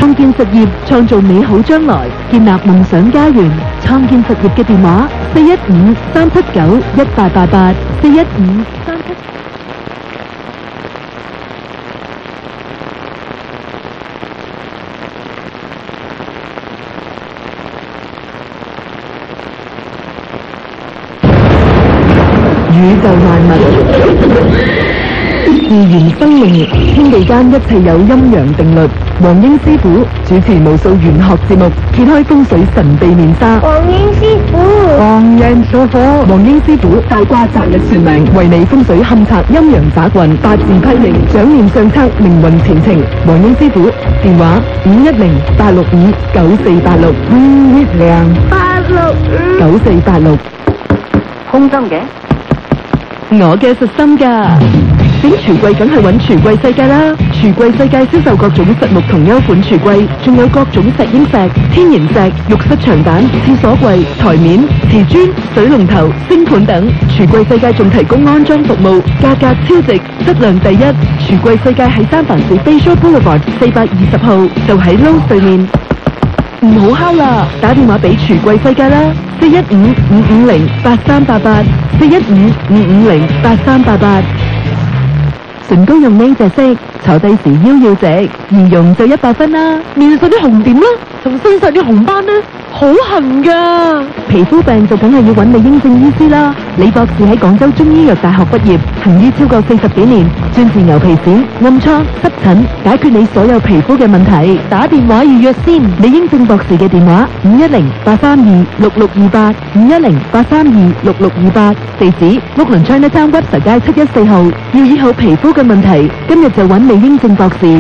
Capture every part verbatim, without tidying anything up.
創建實業，創造美好將來，建立夢想家園。創建實業嘅電話：四一五三七九一八八八，四一五三七。宇宙萬物，自然生命，天地間一切有陰陽定律。黃英師傅主持無數玄學節目，揭開風水神秘面紗。 黃英師傅， 黃人所火，黃英師傅大卦擇日算命，為你風水勘察陰陽雜運，八字批命，掌念上策，命運前程。黃英師傅電話：五一零八六五九四八六，五一零八六五九四八六。 空心嘅。 我嘅實心㗎，整櫥櫃梗係揾櫥櫃世界啦！櫥櫃世界銷售各種實木同優款櫥櫃，仲有各種石英石、天然石、浴室牆板、廁所櫃、台面、瓷磚、水龍頭、星盤等。櫥櫃世界仲提供安裝服務，價格超值，質量第一。櫥櫃世界喺三藩市 Bayshore Boulevard 四百二十號，就喺 Lowe's 對面。唔好敲啦，打電話俾櫥櫃世界啦，四一五五五零八三八八，四一五五五零八三八八。唇膏用呢隻色，坐低時腰要直，儀容就一百分啦。面上啲紅點啦，同身上啲紅斑呢，好痕噶。皮膚病就梗係要揾李英正醫師啦。李博士喺廣州中醫藥大學畢業，行醫超過四十幾年，專治牛皮癬、暗瘡、濕疹，解決你所有皮膚嘅問題。打電話預約先。李英正博士嘅電話：五一零八三二六六二八，五一零八三二六六二八。地址：屋崙 Chinatown Webster 街七一四號。要醫好皮膚嘅問題，今日就揾李英正博士。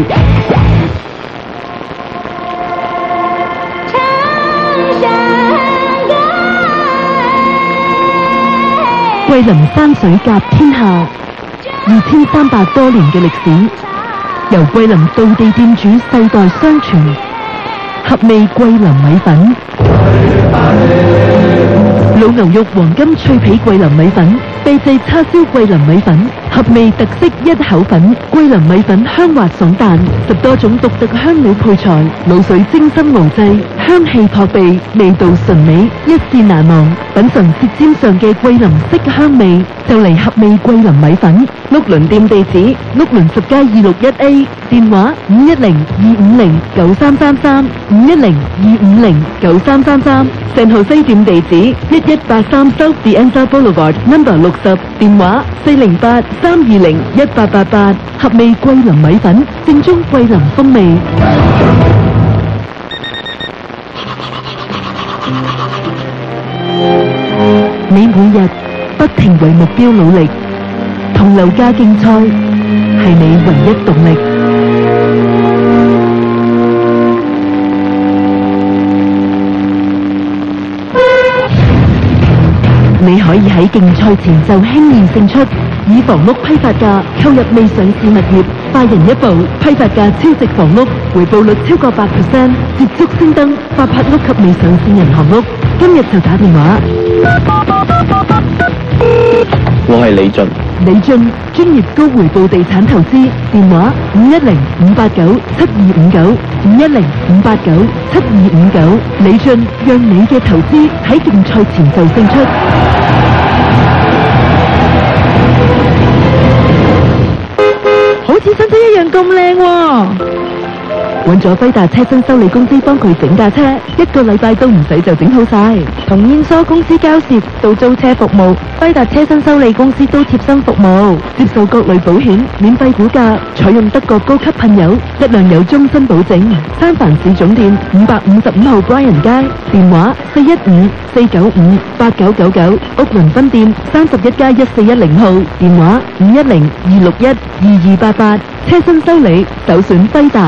桂林山水甲天下，二千三百多年嘅歷史，由桂林道地店主世代相傳。合味桂林米粉，老牛肉黃金脆皮桂林米粉，秘製叉燒桂林米粉，合味特色一口粉。桂林米粉香滑爽彈，十多種獨特香料配材，滷水精心熬製，香氣撲鼻，味道純美，一試難忘。品嘗舌尖上嘅桂林色香味，就嚟合味桂林米粉。屋崙店地址：屋崙十街二六一 A， 電話：五一零二五零九三三三，五一零二五零九三三三。聖荷西店地址：一一八三 South De Anza Boulevard number 六十，電話：四零八三二零一八八八。合味桂林米粉，正宗桂林風味。你每日不停為目標努力，同樓價競賽係你唯一動力。你可以喺競賽前就輕易勝出，以房屋批發價購入未上市物業，快人一步，批發價超值房屋，回報率超過百 percent， 捷足升登發拍屋及未上市銀行屋。今日就打電話。 我係李俊。 李俊，專業高回報地產投資，電話：五一零五八九七二五九，五一零五八九七二五九。李俊，讓你嘅投資喺競賽前就勝出。好似新車一樣咁靚喎！揾咗輝達車身修理公司幫佢整架車，一個禮拜都唔使就整好晒。同燕梳公司交涉到租車服務，輝達車身修理公司都貼身服務，接受各類保險，免費估價，採用德國高級噴油，質量有終身保證。三藩市總店五百五十五號 Bryan 街，電話四一五四九五八九九九，屋崙分店三十一街一四一零號，電話五一零二六一二二八八。車身修理首選輝達。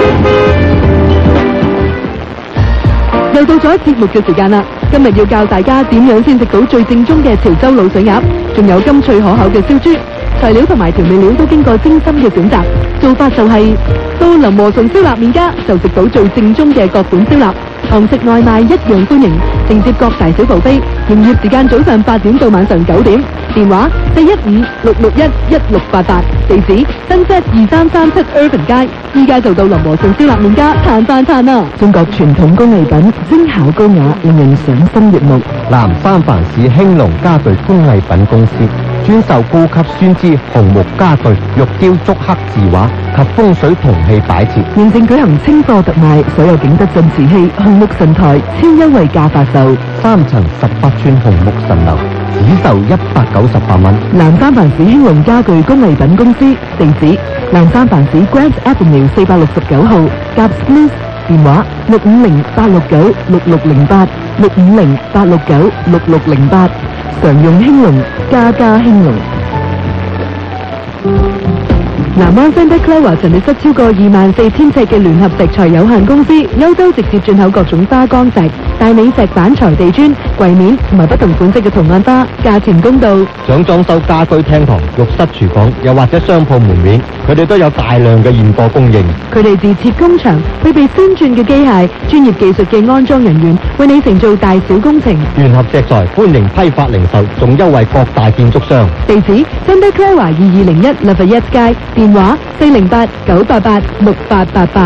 又到咗節目嘅時間啦！今日要教大家點樣先食到最正宗嘅潮州滷水鴨，仲有甘脆可口嘅燒豬。材料同埋調味料都經過精心嘅選擇，做法就係、是、到林和順燒臘麵家就食到最正宗嘅各款燒臘，堂食外賣一樣歡迎，承接各大小部飛。營業時間早上八點到晚上九點， 電話四一五六六一一六八八，地址新街二三三七 Irvin 街，依家就到林和順燒臘麵家嘆飯嘆啊！中國傳統工藝品，精巧高雅，令人賞心悅目。 南三藩市興隆家具工藝品公司專售高級酸枝紅木家具、玉雕竹刻字畫及風水銅器擺設， 現正舉行清貨特賣，所有景德鎮瓷器、紅木神台超優惠價發售， 三層十八寸紅木神樓只售一百九十八蚊。 南三藩市興隆家具工藝品公司，地址南三藩市 Grant Avenue 四百六十九號，夾 Smith， 電話六五零八六九六六零八六五零八六九六六零八，常用興隆，家家興隆。南灣 Santa Clara 陳列室超過二萬四千尺嘅聯合石材有限公司，歐洲直接進口各種花崗石、大理石板材地磚、櫃面同埋不同款式嘅圖案花，價錢公道。 想裝修家居廳堂、浴室、廚房，又或者商鋪門面，佢哋都有大量嘅現貨供應。 佢哋自設工場，配備先進嘅機械、專業技術嘅安裝人員，為你承做大小工程。 聯合石材歡迎批發零售，仲優惠各大建築商。 地址 Santa Clara 二二零一 Lafayette 街，電話四零八九八八六八八八。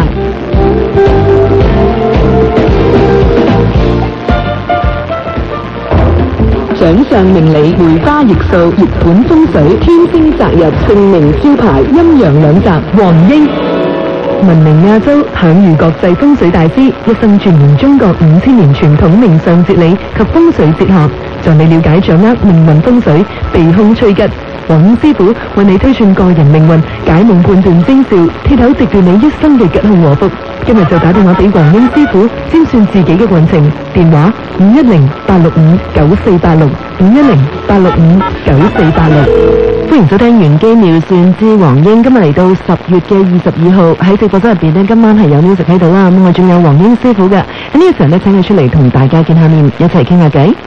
掌上明理，梅花易數，熱盤風水，天星擇日，姓名招牌，陰陽兩集，黃英。聞名亞洲，享譽國際風水大師，一生鑽研中國五千年傳統命相哲理及風水哲學，助你了解掌握命運風水，避凶趨吉。黃英師傅為你推算個人命運，解夢判斷徵兆，鐵口直斷你一生嘅吉凶禍福。今日就打電話俾黃英師傅，先算自己嘅運程。電話五一零八六五九四八六五一零八六五九四八六。歡迎收聽玄機妙算之黃英，今日嚟到十月嘅二十二號，喺直播室入邊呢，今晚係有 music 喺度啦。咁我仲有黃英師傅嘅，喺呢個時候呢，請佢出嚟同大家見下面，一齊傾下偈。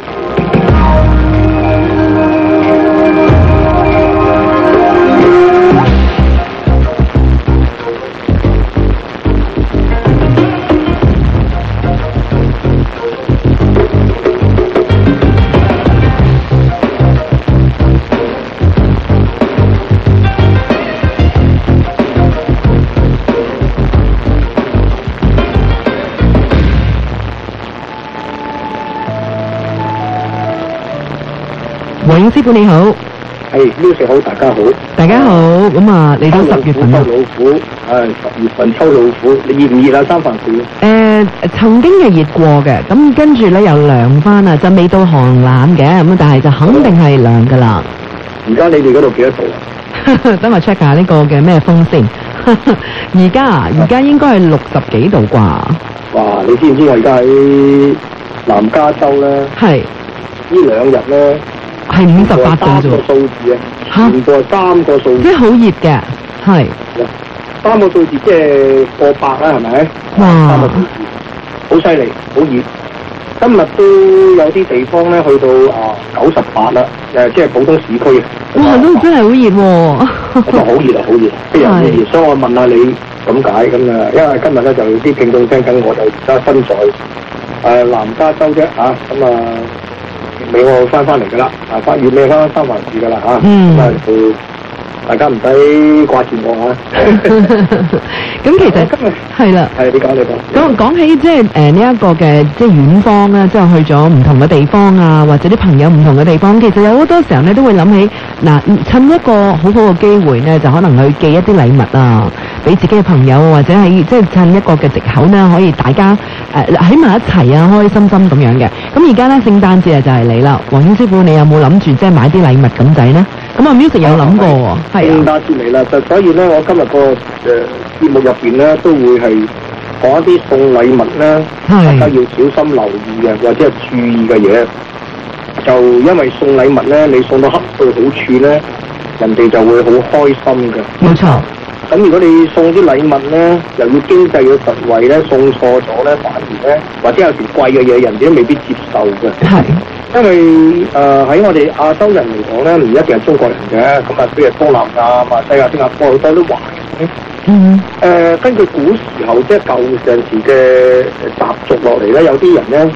黃英師傅你好， 係 music 好，大家好， 大家好。咁啊，嚟到十月份啦， 秋老虎，係十月份秋老虎，你熱唔熱啊？三藩市？ 誒，曾經係熱過嘅，咁跟住咧又涼翻啊，就未到寒冷嘅，咁但係就肯定係涼噶啦。 而家你哋嗰度幾多度啊？ 等我 check 下呢個嘅咩風先。而家啊，而家應該係六十幾度啩。 哇！你知唔知我而家喺南加州咧？ 係。 呢兩日咧。 係五十八度啫喎， 三個數字啊，全部係三個數字， 即係好熱嘅，係三個數字即係過百啦，係咪？ 哇！ 三個數字，好犀利，好熱。今日都有啲地方咧去到啊九十八啦，誒即係普通市區。 哇！都真係好熱喎。 咁啊好熱啊，好熱，非常之熱。所以我問下你咁解咁啊，因為今日咧就啲聽眾聽緊，我就而家身在誒、呃、南加州啫嚇，咁啊。未我翻翻嚟噶啦，啊翻月尾翻翻三藩市噶啦嚇，咁啊就大家唔使掛住我啊。 咁其實今日係啦， 係你講你講。 講講起即係誒呢一個嘅即係遠方啦，即係去咗唔同嘅地方啊，或者啲朋友唔同嘅地方，其實有好多時候咧都會諗起嗱，趁一個好好嘅機會咧，就可能去寄一啲禮物啊，俾自己嘅朋友，或者係即係趁一個嘅藉口咧，可以大家誒喺埋一齊啊，開開心心咁樣嘅。咁而家咧聖誕節啊就係嚟啦，黃英師傅你有冇諗住即係買啲禮物咁仔呢？咁啊 music 有諗過喎，係聖誕節嚟啦，就所以咧，我今日個誒節目入邊咧都會係講一啲送禮物咧，大家要小心留意嘅，或者係注意嘅嘢。就因為送禮物咧，你送到恰到好處咧，人哋就會好開心嘅。 冇錯。 咁如果你送啲禮物咧，又要經濟要實惠咧，送錯咗咧，反而咧，或者有時貴嘅嘢，人哋都未必接受嘅。 係。因為誒喺、呃、我哋亞洲人嚟講咧，唔一定係中國人嘅，咁啊，譬如東南亞、馬來西亞、新加坡好多都華人。嗯。誒、呃，根據古時候即係舊陣時嘅習俗落嚟咧，有啲人咧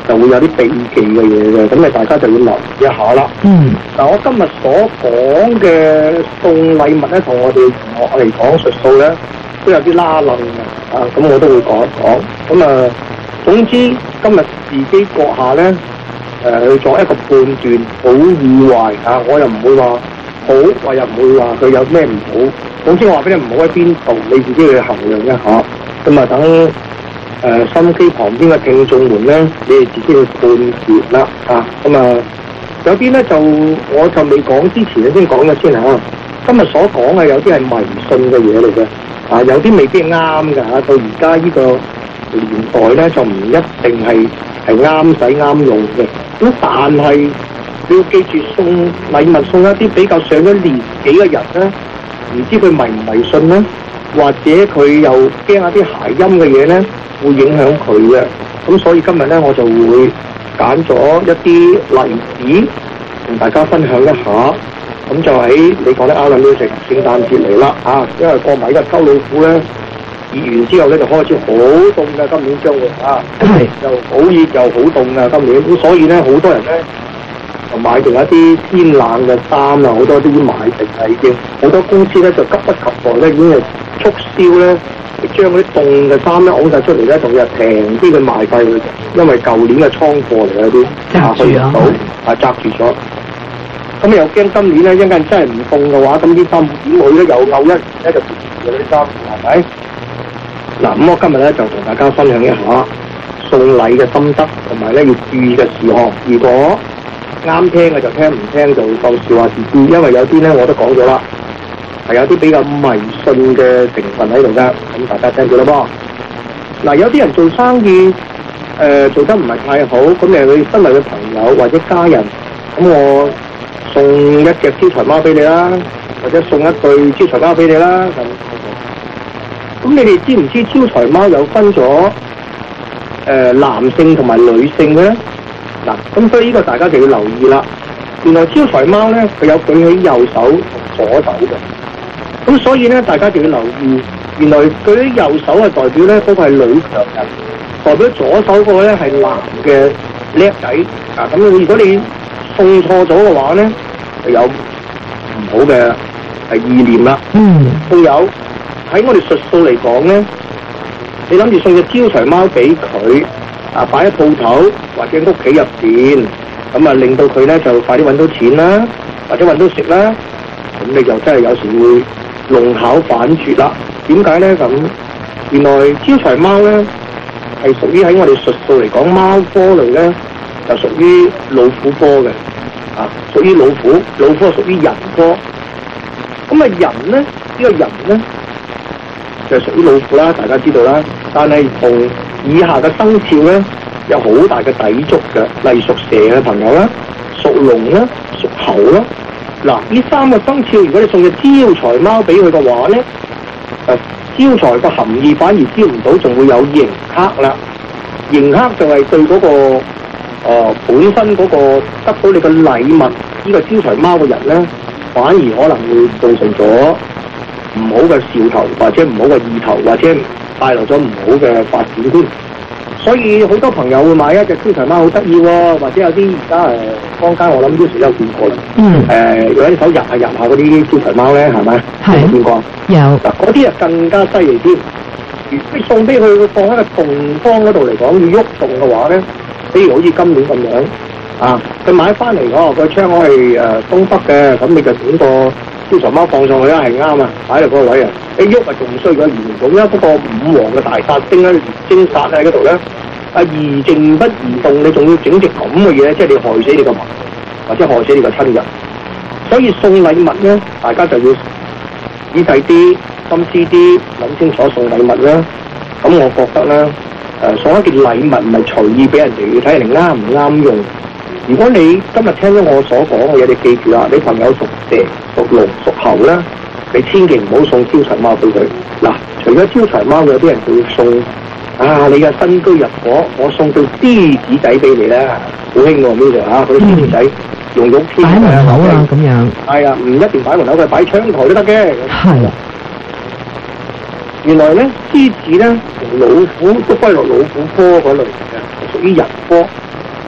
就會有啲避忌嘅嘢嘅，咁你大家就要留意一下啦。 嗯， 嗱，我今日所講嘅送禮物咧，同我哋我嚟講術數咧，都有啲拉楞嘅，啊，咁我都會講一講。咁啊，總之今日自己閣下咧，誒、呃、去作一個判斷，好與壞啊，我又唔會話好，我又唔會話佢有咩唔好。總之我話俾你唔好喺邊度，你自己去衡量一下。咁啊，等誒、呃、心機旁邊嘅聽眾們咧，你哋自己去判斷啦，啊，咁啊。有啲咧就我就未講之前咧先講咗先嚇。今日所講嘅有啲係迷信嘅嘢嚟嘅，啊有啲未必啱㗎嚇。到而家呢個年代咧就唔一定係係啱使啱用嘅。咁但係你要記住送禮物送一啲比較上咗年紀嘅人咧，唔知佢迷唔迷信咧，或者佢又驚下啲諧音嘅嘢咧，會影響佢嘅。咁所以今日咧我就會揀咗一啲例子同大家分享一下，咁就喺你講得啱啦，呢成聖誕節嚟啦啊！因為過埋呢個秋老虎咧，熱完之後咧就開始好凍嘅，今年將會啊，又好熱又好凍嘅今年，咁所以咧好多人咧就買定一啲鮮冷嘅衫啊，好多都已經買定啦已經，好多公司咧就急不及待咧已經係促銷咧。將嗰啲凍嘅衫咧攞晒出嚟咧，仲要平啲佢賣費佢，因為舊年嘅倉貨嚟嗰啲，啊去唔到，啊紮住咗。咁又驚今年咧一陣間真係唔凍嘅話，咁啲衫點去咧又漚一年咧就變咗啲衫，係咪？嗱，咁我今日咧就同大家分享一下送禮嘅心得，同埋咧要注意嘅事項。如果啱聽嘅就聽，唔聽就當笑話自知，因為有啲咧我都講咗啦。係有啲比較迷信嘅成分喺度噶，咁大家聽住啦噃。嗱，有啲人做生意，誒、呃、做得唔係太好，咁誒佢身為嘅朋友或者家人，咁我送一隻招財貓俾你啦，或者送一對招財貓俾你啦。咁，咁你哋知唔知招財貓有分咗誒、呃、男性同埋女性嘅咧？嗱，咁所以呢個大家就要留意啦。原來招財貓咧，佢有舉起右手同左手嘅。咁所以咧，大家就要留意，原來佢啲右手係代表咧嗰、那個係女強人，代表左手嗰個咧係男嘅叻仔啊！咁如果你送錯咗嘅話咧，就有唔好嘅係意念啦。嗯，仲有喺我哋術數嚟講咧，你諗住送隻招財貓俾佢啊，擺喺鋪頭或者屋企入邊，咁啊令到佢咧就快啲揾到錢啦，或者揾到食啦，咁你就真係有時會弄巧反拙啦。點解咧？咁原來招財貓咧係屬於喺我哋術數嚟講貓科類咧，就屬於老虎科嘅啊，屬於老虎。老虎係屬於人科。咁啊人咧呢、呢個人咧就係屬於老虎啦，大家知道啦。但係同以下嘅生肖咧有好大嘅抵觸嘅，例如屬蛇嘅朋友啦、屬龍啦、屬猴啦。嗱，呢三個生肖，如果你送隻招財貓俾佢嘅話咧，誒招財嘅含義反而招唔到，仲會有刑克啦。刑克就係對嗰、那個誒、呃、本身嗰個得到你嘅禮物，呢、這個招財貓嘅人咧，反而可能會造成咗唔好嘅兆頭，或者唔好嘅意頭，或者帶來咗唔好嘅發展添。所以好多朋友會買一隻招財貓，好得意喎，或者有啲而家誒坊間我諗都時有見過啦。嗯。誒、呃，用一手入下入下嗰啲招財貓咧，係咪？係。有冇見過？有。嗱，嗰啲啊更加犀利添。如果你送俾佢，佢放喺個洞方嗰度嚟講，要喐動嘅話咧，比如好似今年咁樣，啊，佢買翻嚟嗰個窗口係誒東北嘅，咁你就整個招財貓放上去啦，係啱啊，擺落嗰個位啊，你喐啊仲衰過移動，因為嗰個五黃嘅大煞星咧，精煞喺嗰度咧，啊宜靜不宜動，你仲要整隻咁嘅嘢，即係你害死你個民，或者害死你個親人。所以送禮物咧，大家就要仔細啲、心思啲，諗清楚送禮物啦。咁我覺得咧，誒、呃、送一件禮物唔係隨意俾人哋，要睇人哋啱唔啱用。如果你今日聽咗我所講嘅嘢，你記住啦，你朋友屬蛇、屬龍、屬猴咧，你千祈唔好送招財貓俾佢。嗱，除咗招財貓，有啲人就會送啊，你嘅新居入伙，我送對獅子仔俾你咧，好興喎呢度嚇，嗰啲獅子仔用玉添啊，擺門口啊咁樣。係啊，唔一定擺門口，佢擺窗台都得嘅。係啊。原來咧，獅子咧同老虎都歸落老虎科嗰類嘅，屬於人科。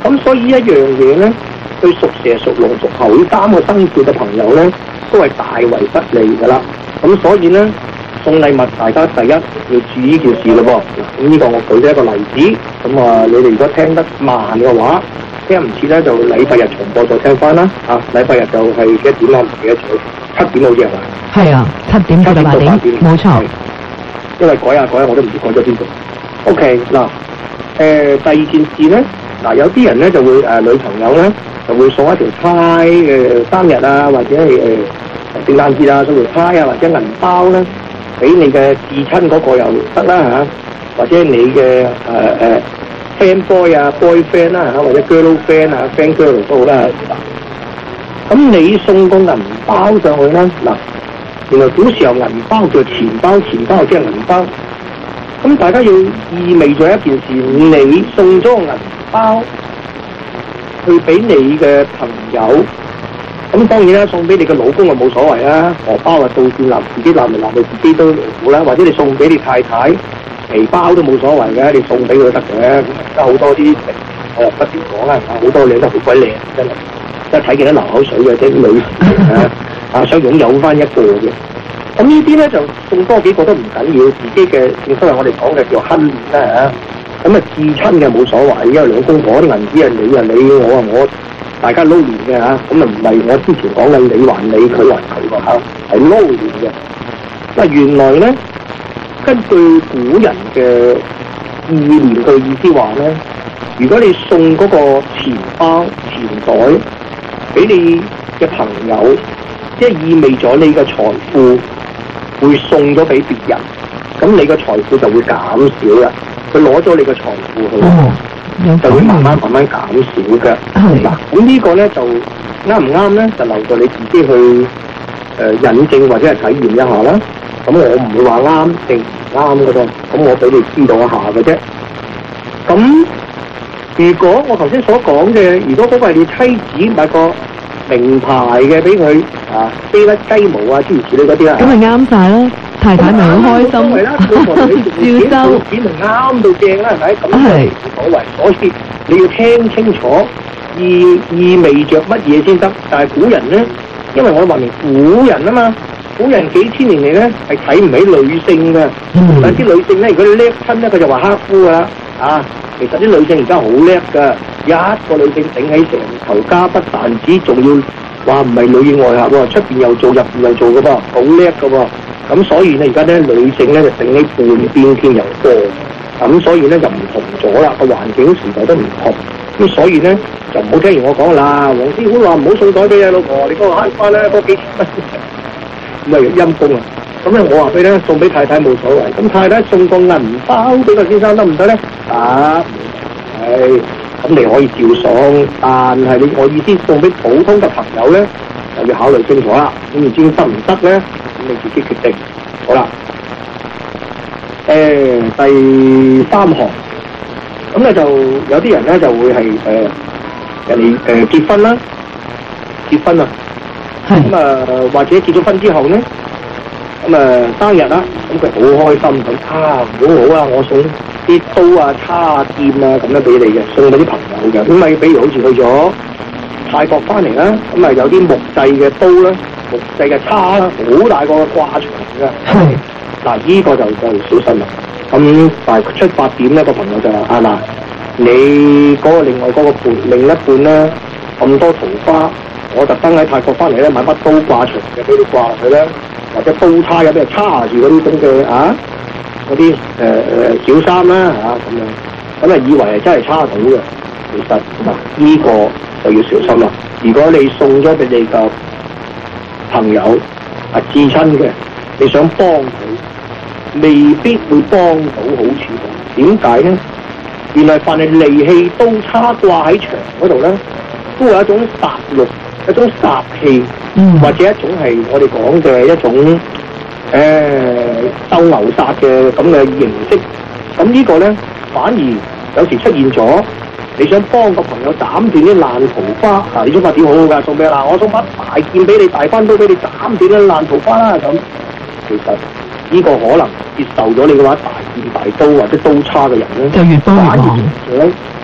咁所以一樣嘢咧，對屬蛇、屬龍、屬猴呢三個生肖嘅朋友咧，都係大為不利㗎啦。咁所以咧，送禮物大家第一要注意呢件事咯噃。咁呢個我舉咗一個例子。咁啊，你哋如果聽得慢嘅話，聽唔切咧就禮拜日重播再聽翻啦。啊，禮拜日就係幾多點啊？唔記得咗，七點好似係嘛？ 係啊，七點至到八點，冇錯。 因為改下改下我都唔知改咗邊度。OK 嗱，誒第二件事咧，嗱有啲人咧就會誒、呃、女朋友咧就會送一條呔嘅生日啊，或者係誒聖誕節啊送條呔啊，或者銀包咧俾你嘅至親嗰個又得啦嚇，或者你嘅誒誒 friend boy 啊 boyfriend 啦嚇，或者 girlfriend 啊 friend girl 都好啦。咁你送個銀包上去咧，嗱原來古時候銀包叫錢包，錢包即係銀包。咁大家要意味咗一件事，你送咗個銀包去俾你嘅朋友，咁當然啦，送俾你嘅老公就冇所謂啦，荷包啊到處攬，自己攬嚟攬去自己都好啦，或者你送俾你太太皮包都冇所謂嘅，你送俾佢都得嘅。咁而家好多啲我又不斷講啦，好多靚得好鬼靚，真係真係睇見得流口水嘅，即係啲女士啊啊想擁有翻一個嘅。咁呢啲咧就送多幾個都唔緊要，自己嘅正所謂我哋講嘅叫慳面啦嚇。咁啊至親嘅冇所謂，因為兩公婆啲銀紙係你啊你，我啊我，大家撈亂嘅嚇。咁啊唔係我之前講嘅你還你，佢還佢個嚇，係撈亂嘅。嗱原來咧，根據古人嘅意念嘅意思話咧，如果你送嗰個錢包錢袋俾你嘅朋友，即係意味咗你嘅財富會送咗俾別人，咁你嘅財富就會減少啦。佢攞咗你嘅財富去， 哦、 就會慢慢慢慢減少嘅。嗱，咁呢個咧就啱唔啱咧？就留待你自己去誒、呃、引證或者係體驗一下啦。咁我唔會話啱定唔啱嘅噃，咁我俾你知道一下嘅啫。咁如果我頭先所講嘅，如果嗰個係你妻子買個名牌嘅俾佢啊，飛甩雞毛啊，諸如此類嗰啲啦， 咁咪啱晒啦，太太咪好開心， 係啦，老婆你照收錢咪啱到正啦，係咪？咁係冇所謂，所以你要聽清楚意意味着乜嘢先得。但係古人咧，因為我話明古人啊嘛，古人幾千年嚟咧係睇唔起女性嘅，嗯、但係啲女性咧，如果你叻親咧，佢就話克夫噶啦，啊！其實啲女性而家好叻㗎，一個女性頂起成頭家，不但止，仲要話唔係裏應外合喎，出邊又做，入邊又做嘅噃，好叻嘅喎。咁所以咧，而家咧女性咧就頂起半邊天又多，咁所以咧就唔同咗啦，個環境時代都唔同。咁所以咧就唔好聽完我講啦，黃師傅話唔好送袋俾你老婆，你幫我慳翻啦，嗰幾千蚊，咁啊陰公啊！咁咧，我話俾你聽，送俾太太冇所謂。咁太太送個銀包俾個先生得唔得咧？啊，係，咁你可以照送，但係你我意思送俾普通嘅朋友咧，就要考慮清楚啦。咁唔知得唔得咧？咁你自己決定。好啦，誒、呃、第三行，咁咧就有啲人咧就會係誒、呃、人哋誒、呃、結婚啦，結婚啊，咁啊、呃、或者結咗婚之後咧。咁啊、呃、生日啦，咁佢好開心咁啊，好好啊！我送啲刀啊、叉啊、劍啊咁樣俾你嘅，送俾啲朋友嘅。咁咪比如好似去咗泰國翻嚟啦，咁啊有啲木製嘅刀啦、木製嘅叉啦，好大個掛牆嘅。係嗱，呢個就就小心啦。咁但係出發點咧，個朋友就話啊嗱，你嗰個另外嗰個伴另一半咧咁多桃花，我特登喺泰國翻嚟咧買把刀掛牆嘅俾你掛落去咧。或者刀叉有咩叉住嗰啲咁嘅啊，嗰啲誒誒小衫啦嚇咁樣，咁啊以為係真係叉到嘅，其實嗱呢個就要小心啦。如果你送咗俾你個朋友啊至親嘅，你想幫佢，未必會幫到好處。點解咧？原來凡係利器刀叉掛喺牆嗰度咧，都有一種殺戮。一種殺氣，嗯、或者一種係我哋講嘅一種誒、呃、鬥牛殺嘅咁嘅形式。咁呢個咧反而有時出現咗，你想幫個朋友斬斷啲爛桃花，啊呢種法點好好㗎，送俾嗱我送把大劍俾你，大番刀俾你斬斷啲爛桃花啦咁。其實呢個可能接受咗你嘅話，大劍大刀或者刀叉嘅人咧， 就越幫越忙。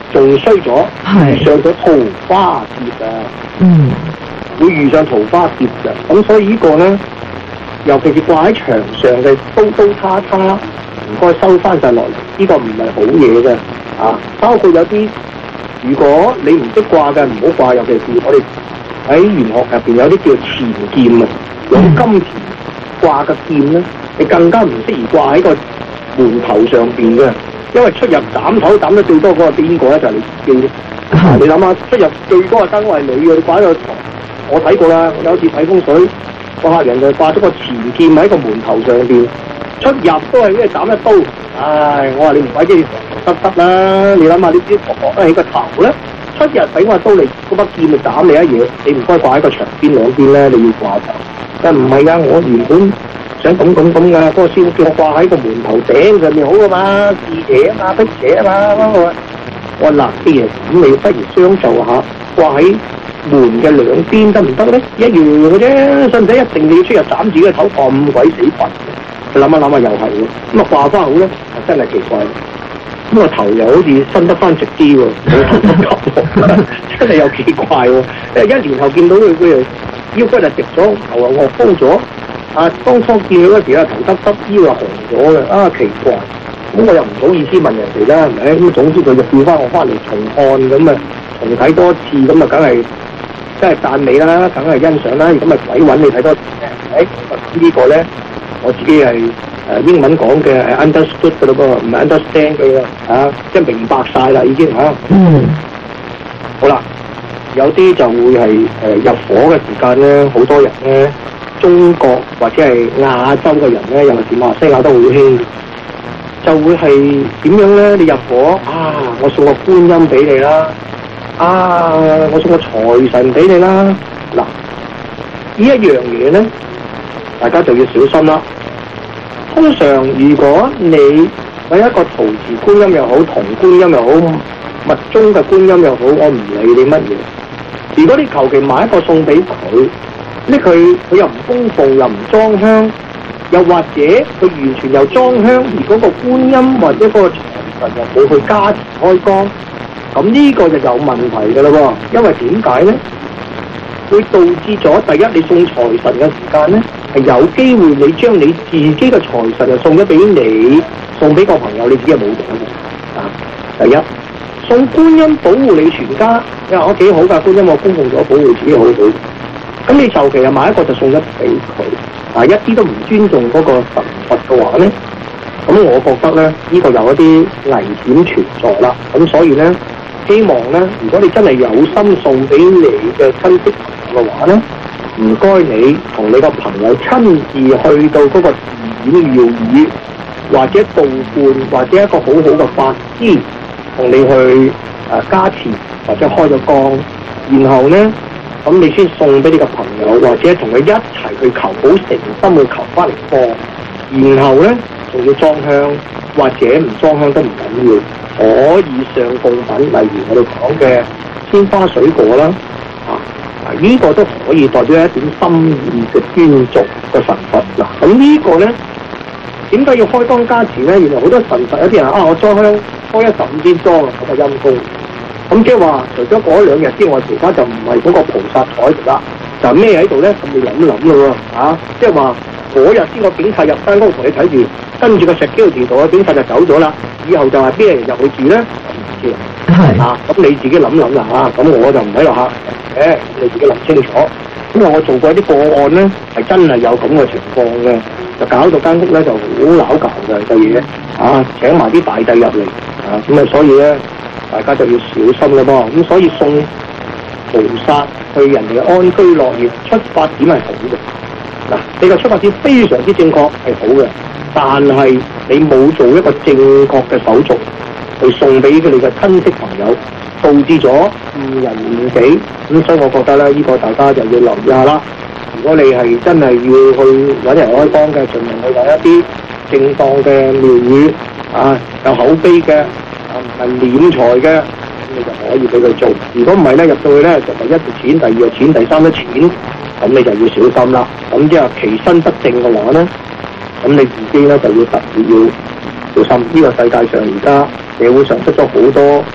仲衰咗， 係遇上咗桃花劫啊！ 嗯， 會遇上桃花劫嘅，咁所以呢個咧，尤其是掛喺牆上嘅刀刀叉叉，唔該收翻晒落嚟，呢、這個唔係好嘢嘅啊！包括有啲，如果你唔識掛嘅，唔好掛，尤其是我哋喺玄學入邊有啲叫錢劍啊，用金錢掛嘅劍咧，你更加唔適宜掛喺個門頭上邊嘅，因為出入斬頭斬得最多嗰個邊個咧就係、是、你自己。啊、你諗下，出入最多嘅單位係你嘅，你掛喺個床，我睇過啦。我有一次睇風水，個客人就掛咗個錢劍喺個門頭上邊，出入都係因為斬一刀。唉，我話你唔鬼知得得啦，你諗下呢啲薄薄得起個頭咧，出入俾我刀嚟嗰把劍就斬你一嘢，你唔該掛喺個牆邊兩邊咧，你要掛就。但唔係噶，我原本想咁咁咁噶，嗰、那個師傅叫我掛喺個門頭頂上面好噶嘛，視邪啊嘛，辟邪啊嘛，我我嗱啲嘢，咁你不如相就下，掛喺門嘅兩邊得唔得咧？一樣嘅啫，使唔使一定你要出入斬自己嘅頭咁鬼死笨？你諗一諗下又係喎，咁啊掛翻好咧，真係奇怪。咁個頭又好似伸得翻直啲喎，真係有奇怪喎。因為一年後見到佢佢腰骨就直咗，頭又惡高咗。啊，當初見佢嗰時啊頭耷耷，腰又紅咗嘅，啊奇怪。咁我又唔好意思問人哋啦，係咪？咁總之佢就叫翻我翻嚟重看咁啊，重睇多次咁啊，梗係真係讚美啦，梗係欣賞啦。咁啊鬼揾你睇多次嘅，誒咁呢個咧，我自己係誒、呃、英文講嘅係 understood 嘅咯噃，唔係 understand 嘅喎，啊，即係明白晒啦已經嚇。 嗯。 好啦，有啲就會係誒、呃、入伙嘅時間咧，好多人咧，中國或者係亞洲嘅人咧，尤其是馬來西亞都好興。就會係點樣咧？你入伙啊，我送個觀音俾你啦，啊，我送個財神俾你啦。嗱，呢一樣嘢咧，大家就要小心啦。通常如果你揾一個陶瓷觀音又好，銅觀音又好，密宗嘅觀音又好，我唔理你乜嘢。如果你求其買一個送俾佢，呢佢佢又唔供奉又唔裝香。又或者佢完全又裝香，而嗰個觀音或者嗰個財神又冇去加持開光，咁呢個就有問題㗎啦喎。因為點解咧？會導致咗第一，你送財神嘅時間咧，係有機會你將你自己嘅財神就送咗俾你，送俾個朋友，你自己係冇咗嘅。啊，第一送觀音保護你全家，你話我幾好㗎，觀音我供奉咗保護自己好好。咁你求其又買一個就送咗俾佢，啊一啲都唔尊重嗰個神佛嘅話咧，咁我覺得咧呢、呢個有一啲危險存在啦。咁所以咧，希望咧，如果你真係有心送俾你嘅親戚朋友嘅話咧，唔該你同你個朋友親自去到嗰個寺院廟宇，或者道觀，或者一個好好嘅法師同你去誒、呃、加持或者開咗光，然後咧。咁你先送俾你個朋友，或者同佢一齊去求，好誠心去求翻嚟放。然後咧，仲要裝香，或者唔裝香都唔緊要，可以上供品，例如我哋講嘅鮮花水果啦，啊，啊、這、呢個都可以代表一點心意嘅尊重嘅神佛嗱。咁、啊、呢個咧，點解要開光加持咧？原來好多神佛有啲人啊，我裝香開一十五先裝啊，咁啊陰功。咁即係話，除咗嗰兩日之外，其他就唔係嗰個菩薩坐喺度啦，就咩喺度咧？咁你諗諗咯喎，啊！即係話嗰日先個警察入間屋同你睇住，跟住個石橋條度，警察就走咗啦。以後就係咩人入去住咧？唔知啦。啊，咁你自己諗諗啦嚇。咁我就唔喺度嚇嘅，你自己諗清楚。因為我做過一啲個案咧，係真係有咁嘅情況嘅，就搞到間屋咧就好鬧交嘅嘅嘢，啊請埋啲大帝入嚟，啊咁啊所以咧。大家就要小心啦噃，咁所以送菩薩去人哋嘅安居樂業出發點係好嘅。嗱，你個出發點非常之正確係好嘅，但係你冇做一個正確嘅手續去送俾佢哋嘅親戚朋友，導致咗誤人誤己。咁所以我覺得咧，呢、呢個大家就要留意下啦。如果你係真係要去揾人開光嘅，盡量去揾一啲正當嘅廟宇啊，有口碑嘅。啊，唔係斂財嘅，咁你就可以俾佢做。如果唔係咧，入到去咧就第一就錢，第二就錢，第三就錢，咁你就要小心啦。咁即係其身不正嘅話咧，咁你自己咧就要特別要小心。呢、這個世界上而家社會上出咗好多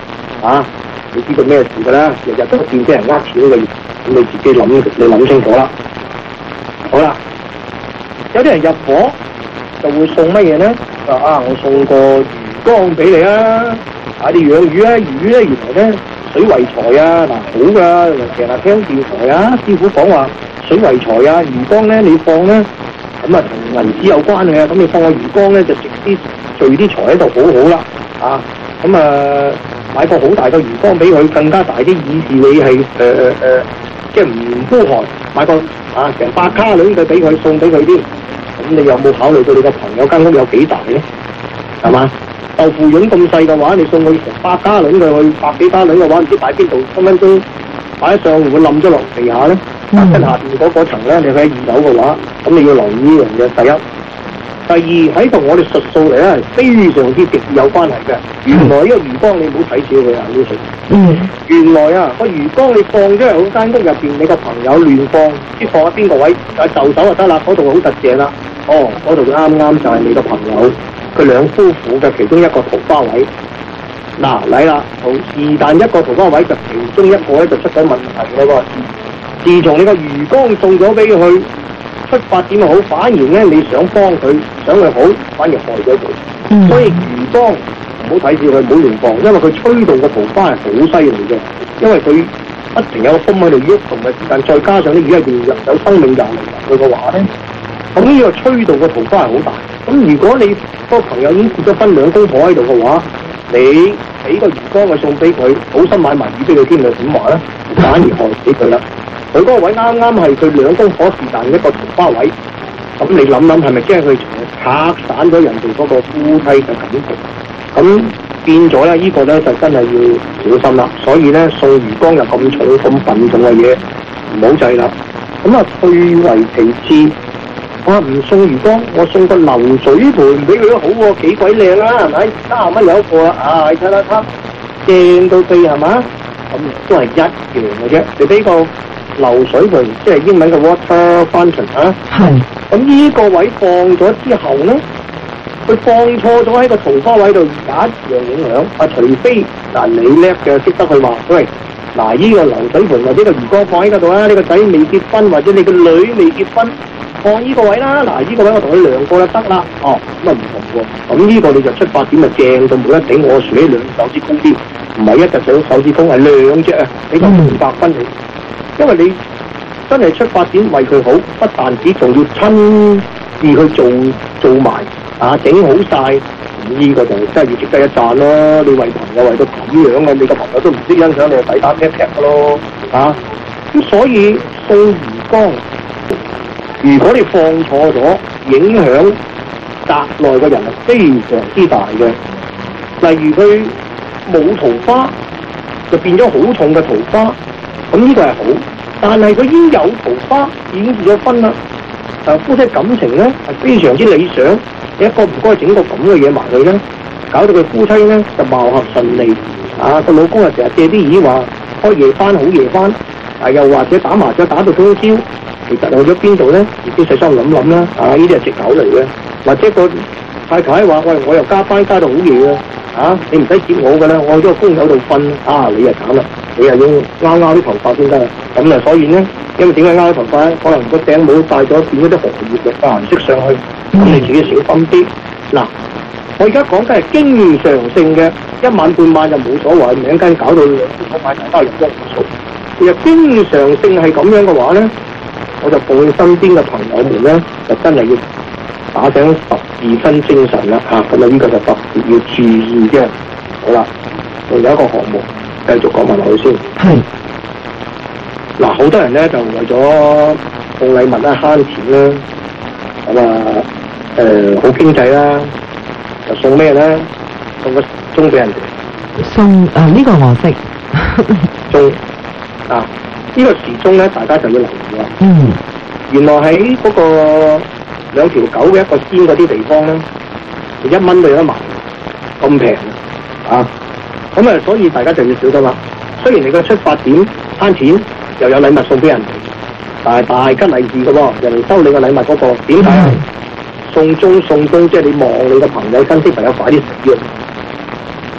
啊，你知道咩事㗎啦？日日都見啲人呃錢嘅，咁你自己諗，你諗清楚啦。好啦，有啲人入伙就會送乜嘢咧？就啊，我送個魚缸俾你啊！啊，你養魚啊，魚咧原來咧水為財啊，嗱好噶，成日聽電台啊，師傅講話水為財啊，魚缸咧你放咧，咁啊同銀紙有關嘅，咁你放個魚缸咧就直啲聚啲財喺度，好好啦，啊，咁啊買個好大嘅魚缸俾佢，更加大啲，以示你係誒誒誒，即係唔孤寒，買個啊成百卡侖嘅俾佢，送俾佢添。咁你有冇考慮到你個朋友間屋有幾大咧？係嘛？豆腐膶咁細嘅話，你送佢成百加侖嘅去百幾加侖嘅話，唔知擺邊度，分分鐘擺上會唔會冧咗落地下咧？跟、嗯、下邊嗰嗰層咧，你喺二樓嘅話，咁你要留意呢樣嘢。第一，第二喺同我哋術數嚟咧，係非常之直接有關係嘅。原來呢個魚缸你唔好睇少佢啊，呢條。嗯。原來啊，個魚缸你放咗喺間屋入邊，你個朋友亂放，知放喺邊個位？就就手就得啦，嗰度好特謝啦。哦，嗰度啱啱就係你個朋友佢兩夫婦嘅其中一個桃花位。嗱嚟啦，好是但一個桃花位就其中一個咧就出咗問題嗰個。自從你個魚缸送咗俾佢，出發點好，反而咧你想幫佢，想佢好，反而害咗佢。嗯、所以魚缸唔好睇住佢，唔好亂放，因為佢吹動個桃花係好犀利嘅，因為佢不停有個風喺度喐動嘅時間，再加上啲魚入邊有生命油嚟佢嘅話咧。咁呢個吹動個桃花係好大。咁如果你個朋友已經結咗婚兩公婆喺度嘅話，你俾個魚缸去送俾佢，好心買埋魚俾佢添，就點話咧？反而害死佢啦。佢嗰個位啱啱係佢兩公婆是但一個桃花位，咁你諗諗係咪驚佢拆散咗人哋嗰個夫妻嘅感情？咁變咗咧，呢個咧就真係要小心啦。所以咧，送魚缸又咁重咁笨重嘅嘢，唔好制啦。咁啊，退為其次。我唔送魚缸，我送個流水盆俾佢都好喎、啊，幾鬼靚啦，係咪？三十蚊有一個啊，啊，睇啦睇，正到飛係嘛？咁都係一樣嘅啫。你俾個流水盆，即係英文嘅 water fountain 啊。係。咁呢個位放咗之後咧，佢放錯咗喺個桃花位度，有一樣影響。啊，除非嗱你叻嘅識得去話，喂，嗱呢個流水盆或者個魚缸放喺嗰度啊，你個仔未結婚或者你個女未結婚。放呢個位啦，嗱呢個位我同佢量過就得啦，哦咁啊唔同喎，咁呢個你就出發點咪正到冇得頂，我豎起兩手指公添，唔係一隻手手指公係兩隻啊，比較五百分你，因為你真係出發點為佢好，不但止仲要親自去做做埋，啊整好晒，咁呢個就真係要值得一讚咯。你為朋友為到咁樣嘅，你個朋友都唔識欣賞，你係抵打劈劈嘅咯，啊咁所以送魚缸。如果你放錯咗，影響宅內嘅人係非常之大嘅。例如佢冇桃花，就變咗好重嘅桃花，咁呢個係好。但係佢已經有桃花，已經結咗婚啦。誒，夫妻感情咧係非常之理想。你一個唔該整個咁嘅嘢埋去咧，搞到佢夫妻咧就貌合神離。啊，個老公啊成日借啲意話開夜班好夜班，啊又或者打麻雀打到通宵。其實去咗邊度咧？自己細心諗諗啦。啊，呢啲係藉口嚟嘅。或者個太太話：喂，我又加班加到好夜啊！啊，你唔使接我㗎啦，我喺個工友度瞓。啊，你又慘啦，你又要拗拗啲頭髮先得啦。咁啊，所以咧，因為點解拗頭髮咧？可能個頂帽戴咗變咗啲荷葉嘅顏色上去，咁、嗯、你自己小心啲。嗱，我而家講緊係經常性嘅，一晚半晚就冇所謂，兩間搞到兩夫婦買大包入咗唔數。其實經常性係咁樣嘅話咧。我就奉勸身邊嘅朋友們咧，就真係要打醒十二分精神啦嚇，咁啊呢個就特別要注意嘅。好啦，仲有一個項目，繼續講埋落去先。係。嗱，好多人咧就為咗送禮物啦、慳錢啦，咁啊誒好經濟啦，就送咩咧？送個鐘俾人哋。 送誒呢個我識。 鐘啊！呢個時鐘咧，大家就要留意啦。嗯，原來喺嗰個兩條狗嘅一個尖嗰啲地方咧，一蚊都有得賣，咁平啊！咁啊，所以大家就要小心啦。雖然你個出發點慳錢，又有禮物送俾人哋，但係大吉利是嘅喎，人哋收你個禮物嗰、嗰個點解啊？送鐘送鐘，即係你望你個朋友親戚朋友快啲死啊！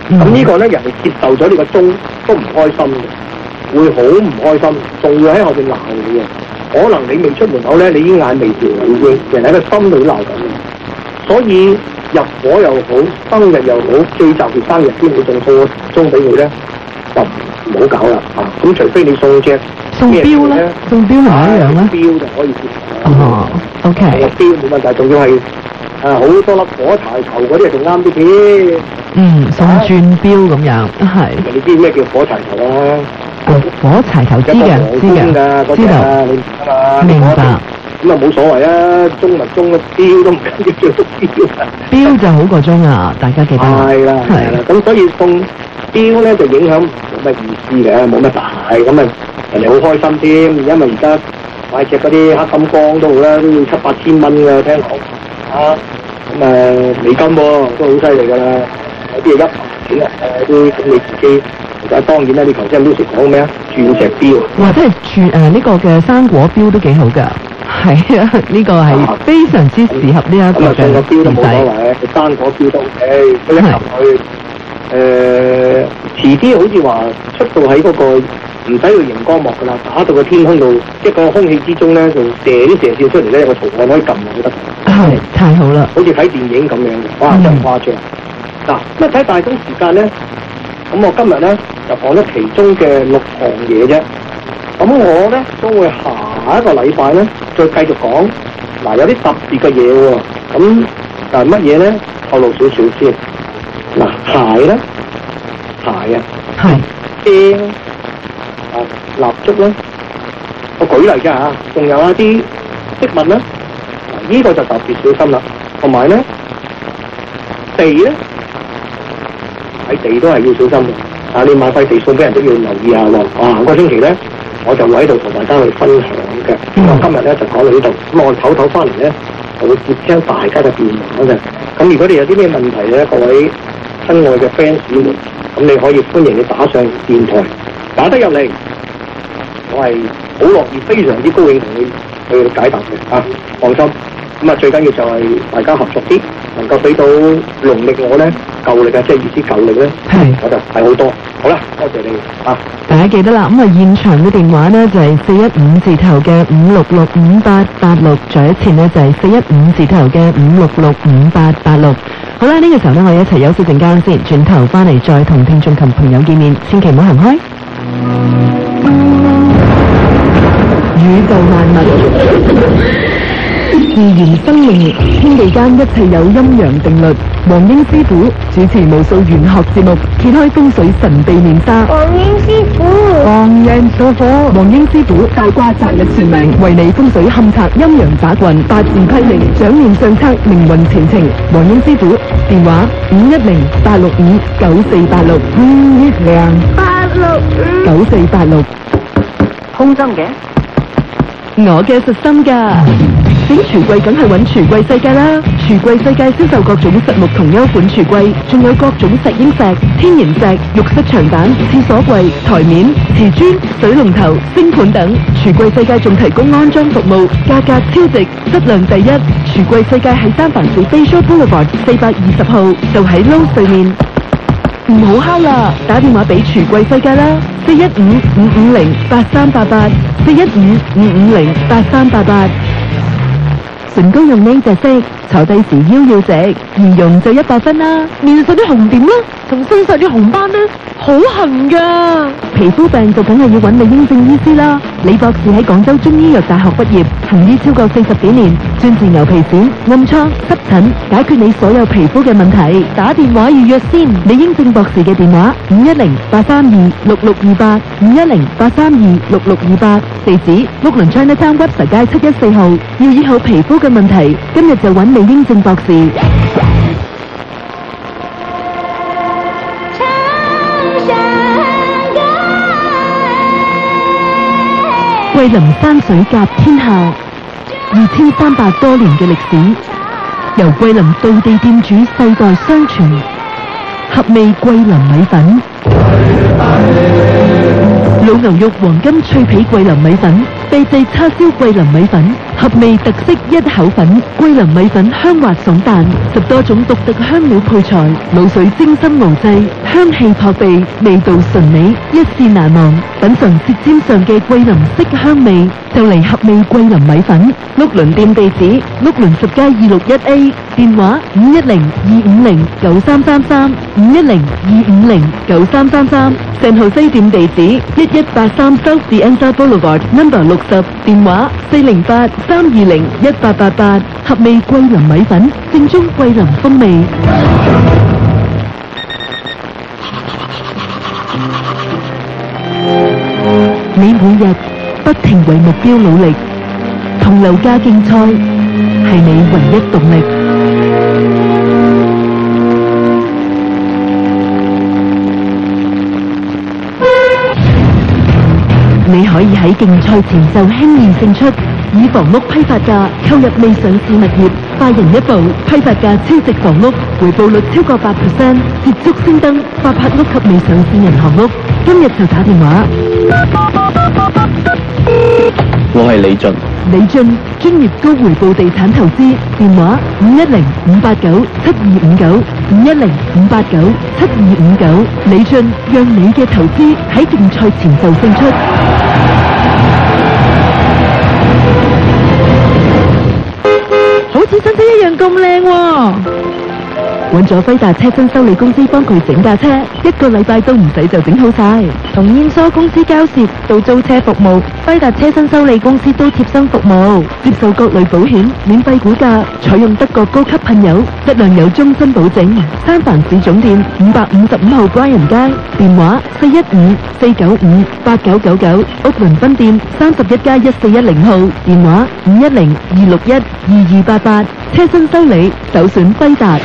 咁、 嗯呢個咧人哋接受咗呢個鐘都唔開心嘅，會好唔開心，仲會喺後邊鬧你嘅。可能你未出門口咧，你已經眼眉條啦，已經人喺個心度鬧緊嘅。所以入伙又好，生日又好，最就佢生日先你仲送個鐘俾佢咧，就唔好搞啦啊！咁除非你送隻送錶咧，送錶係咪一樣咧？ 錶就可以接受。 哦，OK。 個錶冇問題，仲要係啊好多粒火柴頭嗰啲仲啱啲添。 嗯，送鑽錶咁樣，係。 你知咩叫火柴頭啊？ 哦，火柴頭知嘅，知嘅，知道。 你唔得嘛？ 明白。 咁啊冇所謂啊，鐘咪鐘啦，錶都唔緊要，做錶啊。 錶就好過鐘啊，大家記得。 係啦，係啦。咁所以送錶咧就影響冇乜意思嘅，冇乜大。咁啊人哋好開心添，因為而家買隻嗰啲黑金剛都好啦，都要七八千蚊嘅，聽講啊。咁啊美金喎，都好犀利㗎啦。有啲係一百錢啊，誒啲咁你自己。而家當然啦，你頭先 Lucy 講咩啊？鑽石錶， 或者係鑽誒呢個嘅生果錶都幾好㗎，係啊，呢、這個係非常之適合呢一個嘅咁啊，送個錶都冇所謂，生果錶都 OK，都一入去誒，遲啲好似話出到喺嗰、那個唔使去熒光幕㗎啦，打到個天空度，一個空氣之中咧，就射啲射線出嚟咧，有個圖案可以撳落去得。 係，太好啦！ 好似睇電影咁樣嘅，哇，真係誇張。嗱、嗯，咁啊睇大鐘時間咧。咁我今日咧就講咗其中嘅六項嘢啫。咁我咧都會下一個禮拜咧再繼續講。嗱，有啲特別嘅嘢喎。咁但係乜嘢咧？透露少少先。嗱，鞋咧，鞋啊， 係釘啊，蠟燭咧。我舉例啫嚇，仲有一啲飾物咧。嗱，呢個就特別小心啦。同埋咧，地咧。喺地都係要小心嘅，啊！你買塊地送俾人都要留意下喎。啊，下個星期咧，我就會喺度同大家去分享嘅。咁我今日咧就講到呢度，咁我唞唞翻嚟咧，就會接聽大家嘅電話嘅。咁如果你有啲咩問題咧，各位親愛嘅 fans 們，咁你可以歡迎你打上電台，打得入嚟，我係好樂意，非常之高興同你去解答嘅。啊，放心。咁啊，最緊要就係大家合作啲，能夠俾到農曆我咧舊曆啊，即係意思舊曆咧，我就係好多。好啦，多謝你啊！ 大家記得啦，咁啊現場嘅電話呢就係四一五字頭嘅五六六五八八六，再一次呢就係四一五字頭嘅五六六五八八六。好啦，呢、這個時候呢，我哋一齊休息陣間先，轉頭翻嚟再同聽眾及朋友見面，千祈唔好行開。宇宙萬物。自然生命，天地間一切有陰陽定律。黃英師傅主持無數玄學節目，揭開風水神秘面紗。 黃英師傅， 黃人所火，黃英師傅大卦擇日前命，為你風水勘測陰陽雜運，八字批命，掌面上測命運前程。黃英師傅電話五一零八六五九四八六，五一零八六五九四八六。 空針嘅， 我嘅實心㗎。整櫥櫃梗係揾櫥櫃世界啦！櫥櫃世界銷售各種實木同優款櫥櫃，仲有各種石英石、天然石、浴室牆板、廁所櫃、台面、瓷磚、水龍頭、星盤等。櫥櫃世界仲提供安裝服務，價格超值，質量第一。櫥櫃世界喺三藩市 Bayshore Boulevard 四百二十號，就喺 Lowe's 對面。唔好敲啦，打電話俾櫥櫃世界啦，四一五五五零八三八八，四一五五五零八三八八。成功用呢隻色，坐低時腰要直，易用就一百分啦。面上啲紅點啦，同身上啲紅斑呢，好痕噶。皮膚病就梗係要揾李英正醫師啦。李博士喺廣州中醫藥大學畢業，行醫超過四十幾年，專治牛皮癬、暗瘡、濕疹，解決你所有皮膚嘅問題。打電話預約先，李英正博士嘅電話五一零八三二六六二八，五一零八三二六六二八，地址屋崙 Chinatown 屈臣街七一四號。要醫好皮膚嘅問題，今日就揾李英正博士。桂林山水甲天下，二千三百多年嘅歷史，由桂林道地店主世代相傳，合味桂林米粉。老牛肉黃金脆皮桂林米粉，秘製叉燒桂林米粉，合味特色一口粉。桂林米粉香滑爽彈，十多種獨特香料配菜，滷水精心熬製， 香氣撲鼻，味道純美，一試難忘。品嘗舌尖上嘅桂林色香味，就嚟合味桂林米粉。碌麟店地址：碌麟十街二六一 A， 電話五一零二五零九三三三五一零二五零九三三三。聖荷西店地址：一一八三 South The Enza Boulevard Number 六十，電話四零八三二零一八八八。合味桂林米粉，正宗桂林風味。你每日不停為目標努力，同樓價競賽係你唯一動力。你可以喺競賽前就輕易勝出，以房屋批發價購入未上市物業，快人一步，批發價超值房屋，回報率超過百 percent， 捷足先登發拍屋及未上市銀行屋。今日就打電話。 我係李俊。 李俊，專業高回報地產投資，電話五一零五八九七二五九五一零五八九七二五九。李俊，讓你嘅投資喺競賽前就勝出。好似新車一樣咁靚喎！揾咗輝達車身修理公司幫佢整架車，一個禮拜都唔使就整好晒。從燕梳公司交涉到租車服務，輝達車身修理公司都貼身服務，接受各類保險，免費估價，採用德國高級噴油，質量有終身保證。三藩市總店五百五十五號歸仁街，電話四一五四九五八九九九，屋崙分店三十一加一四一零號，電話五一零二六一二二八八。車身修理首選輝達。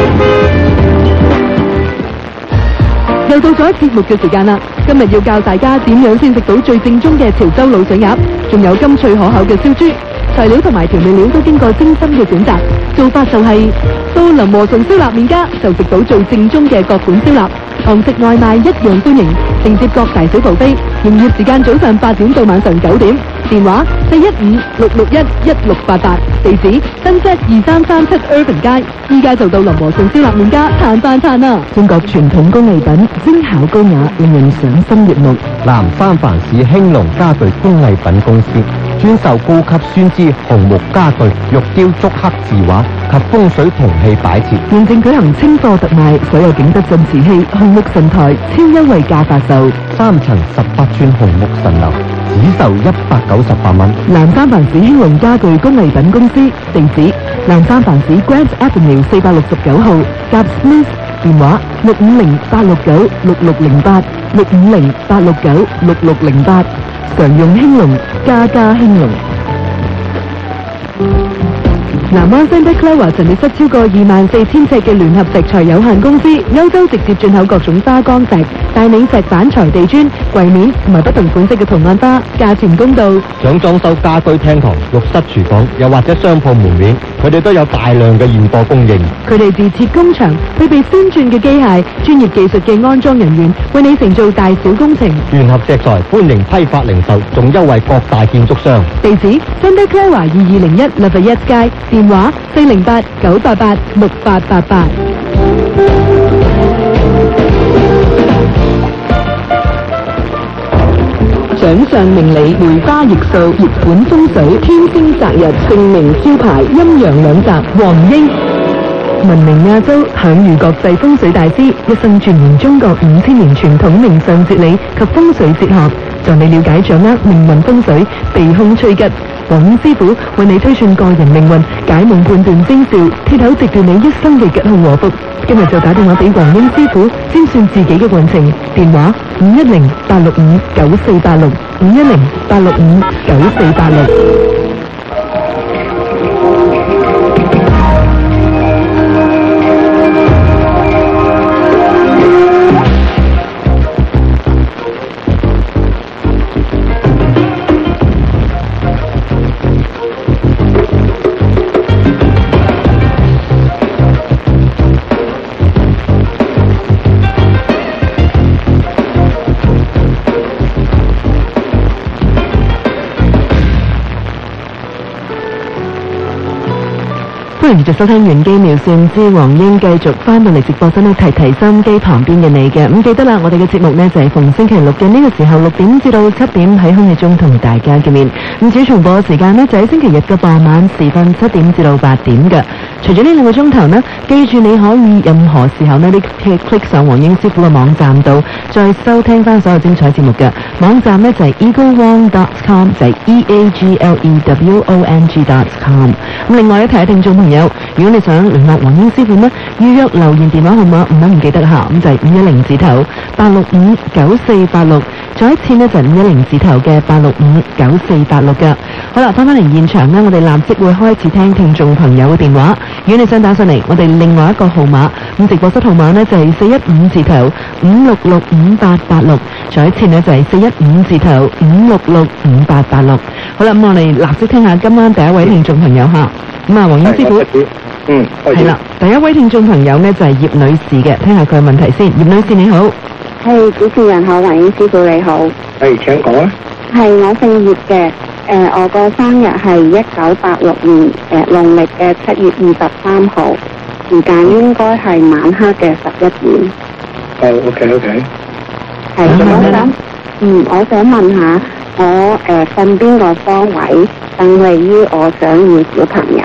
又到咗節目嘅時間啦！今日要教大家點樣先食到最正宗嘅潮州滷水鴨，仲有甘脆可口嘅燒豬。材料同埋調味料都經過精心嘅選擇，做法就係、是、到林和順燒臘麵家就食到最正宗嘅各款燒臘，堂食外賣一樣歡迎，承接各大小鋪飛。營業時間早上八點到晚上九點，電話四一五六六一一六八八，地址新街二三三七 Irving 街。依家就到林和順燒臘麵家嘆飯嘆啦！中國傳統工藝品，精巧高雅，令人賞心悅目。 南三藩市興隆家具工藝品公司專售高級酸枝紅木家具、玉雕竹刻字畫及風水銅器擺設， 現正舉行清貨特賣，所有景德鎮瓷器、紅木神台超優惠價發售， 三層十八寸紅木神樓只售一百九十八蚊。 南三藩市興隆家具工藝品公司，地址南三藩市 Grant Avenue 四百六十九號，夾 Smith， 電話六五零八六九六六零八六五零八六九六六零八。常用興隆，家家興隆。南灣 Santa Clara 陳列室超過二萬四千尺嘅聯合石材有限公司，歐洲直接進口各種花崗石、大理石板材地磚、櫃面同埋不同款式嘅圖案花，價錢公道。 想裝修家居廳堂、浴室、廚房，又或者商鋪門面，佢哋都有大量嘅現貨供應。 佢哋自設工場，配備先進嘅機械、專業技術嘅安裝人員，為你承做大小工程。 聯合石材歡迎批發零售，仲優惠各大建築商。 地址 Santa Clara 二二零一 Lafayette 街。電話四零八九八八六八八八。掌上明理，梅花易數，熱本風水，天星擇日，姓名招牌，陰陽兩集，黃英。聞名亞洲，享譽國際風水大師，一生鑽研中國五千年傳統命相哲理及風水哲學，助你了解掌握命運風水，避凶趨吉。黃英師傅為你推算個人命運，解夢判斷徵兆，鐵口直斷你一生嘅吉凶禍福。今日就打電話俾黃英師傅，先算自己嘅運程。電話五一零八六五九四八六五一零八六五九四八六。 歡迎繼續收聽玄機妙算之黃英，繼續翻到嚟直播室呢，提提心機旁邊嘅你嘅。咁記得啦，我哋嘅節目呢，就係逢星期六嘅呢個時候六點至到七點喺空氣中同大家見面。咁至於重播嘅時間呢，就喺星期日嘅傍晚時分七點至到八點嘅。除咗呢兩個鐘頭呢，記住你可以任何時候呢，你 click 上黃英師傅嘅網站度，再收聽翻所有精彩節目嘅。網站呢，就係 eagle wong dot com， 就係 e a g l e w o n g dot com。咁另外咧，提下聽眾朋友，如果你想聯絡黃英師傅呢，預約留言電話號碼唔好唔記得吓，咁就係五一零字頭八六五九四八六，再一次呢，就係五一零字頭嘅八六五九四八六嘅。好啦，翻返嚟現場呢，我哋立即會開始聽聽眾朋友嘅電話。如果你想打上嚟，我哋另外一個號碼，咁直播室號碼呢，就係四一五字頭五六六五八八六，再一次呢，就係四一五字頭五六六五八八六。好啦，咁我哋立即聽下今晚第一位聽眾朋友吓。咁啊，黃英師傅， 嗯， 係啦，第一位聽眾朋友呢，就係葉女士嘅，聽下佢嘅問題先。葉女士你好， 係主持人好，黃英師傅你好。 係請講啊。 係我姓葉嘅，誒，我個生日係一九八六年誒農曆嘅七月二十三號，時間應該係晚黑嘅十一點。 哦，OK OK。 係，我想，嗯，我想問下，我誒瞓邊個方位，更利於我想要小朋友？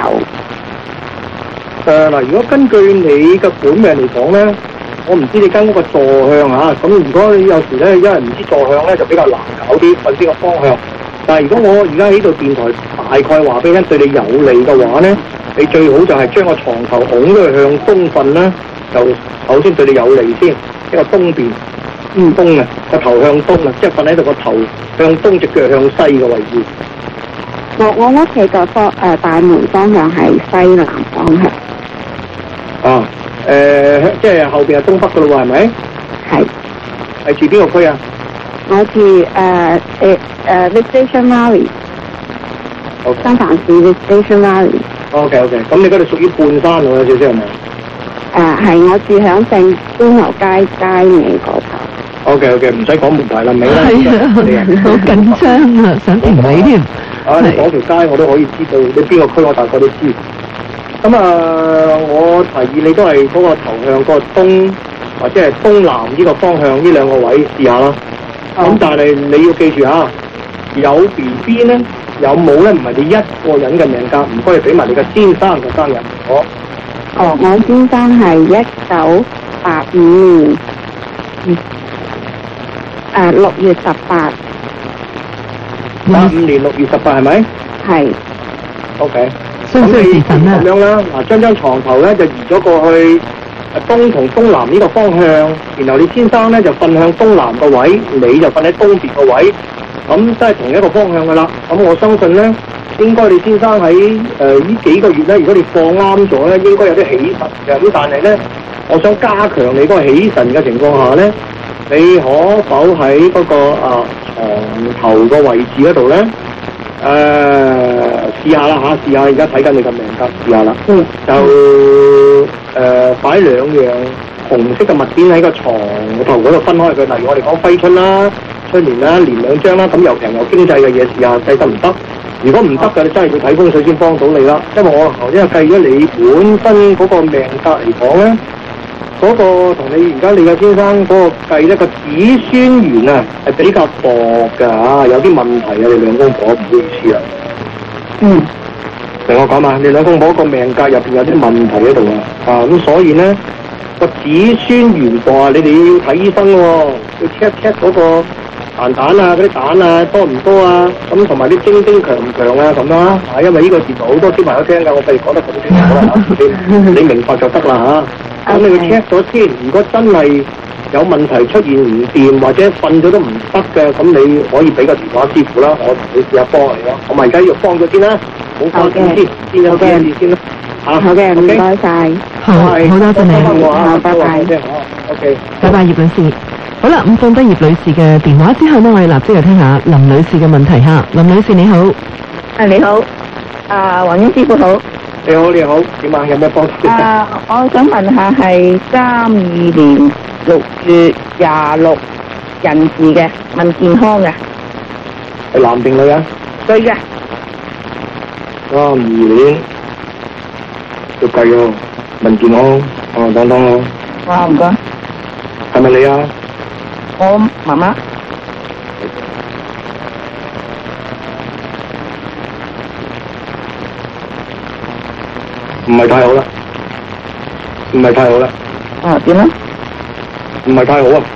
誒嗱，如果根據你嘅本命嚟講咧，我唔知你間屋嘅坐向嚇，咁如果你有時咧，因為唔知坐向咧，就比較難搞啲，瞓邊個方向。但係如果我而家喺度電台大概話俾你聽，對你有利嘅話咧，你最好就係將個床頭拱咗去向東瞓啦，就首先對你有利先，一個東邊，嗯東啊，個頭向東啊，即係瞓喺度個頭向東，隻腳向西嘅位置。 我我屋企個方誒大門方向係西南方向。 啊，誒、呃，即係後邊係東北噶咯喎，係咪？ 係。 係住邊個區啊？ 我住誒誒誒 Visitation Valley。 好。 三藩市 Visitation Valley。 OK OK，咁你嗰度屬於半山喎，有少少係咪？ 誒係，我住響正觀牛街街尾嗰頭。 OK OK，唔使講門牌啦，尾啦。 係啊，好緊張啊，想停你添。 啊，你講條街我都可以知道，你邊個區我大概都知。咁啊，我提議你都係嗰個頭向嗰個東，或者係東南呢個方向呢兩個位試下啦。咁、哦、但係你要記住啊，有 B B 咧，有冇咧？唔係你一個人嘅命格，唔該你俾埋你嘅先生嘅生日。我哦，我先生係一九八五年，嗯，誒六月十八。 八五年六月十八係咪？ 係。 O K。 咁你咁樣啦，嗱，將張床頭咧就移咗過去東同東南呢個方向，然後你先生咧就瞓向東南個位，你就瞓喺東邊個位，咁都係同一個方向噶啦。咁我相信咧，應該你先生喺誒呢幾個月咧，如果你放啱咗咧，應該有啲喜神嘅。咁但係咧，我想加強你嗰個喜神嘅情況下咧，你可否喺嗰、那個啊床頭個位置嗰度咧？誒、呃，試下啦嚇，試下而家睇緊你個命格，試下啦。嗯。就誒擺兩樣紅色嘅物件喺個床頭嗰度分開佢，例如我哋講揮春啦、春聯啦，連兩張啦，咁又平又經濟嘅嘢試下計得唔得？如果唔得嘅，你真係要睇風水先幫到你啦。因為我頭先計咗你本身嗰個命格嚟講咧。嗰、那個同你而家你嘅先生嗰個計咧個子孫緣啊係比較薄㗎嚇，有啲問題啊！你兩公婆唔好意思啊。嗯，同我講嘛，你兩公婆個命格入邊有啲問題喺度啊，啊咁所以咧個子孫緣薄啊，你哋要睇醫生喎、哦，要 check check 嗰個蛋蛋啊，嗰啲蛋啊多唔多啊，咁同埋啲精精強唔強啊咁啦嚇，因為呢個節目好多小朋友聽㗎，我費事講得咁清楚啦你你明白就得啦嚇。咁你去 check 咗先，如果真係有問題出現唔掂，或者瞓咗都唔得嘅，咁你可以俾個電話師傅啦，我同你試下幫你咯。我咪而家要幫咗先啦，好放先先，先有啲事先啦。嚇， 好嘅，唔該晒。 好，好多謝你。 好，拜拜。 好 ，OK。 拜拜，葉女士。好啦，咁放低葉女士嘅電話之後呢，我哋立即嚟聽下林女士嘅問題嚇。林女士你好。 啊，你好。啊，黃英師傅好。 你好，你好，點啊？有咩幫助？ 啊，我想問下係三二年六月廿六人士嘅，問健康嘅。 係男定女啊？ 女嘅。 三二年要計喎，問健康，哦，等等咯， 哇，唔該， 係咪你啊？ 我媽媽。 唔係太好啦，唔係太好啦， 哦，點咧？ 唔係太好啊！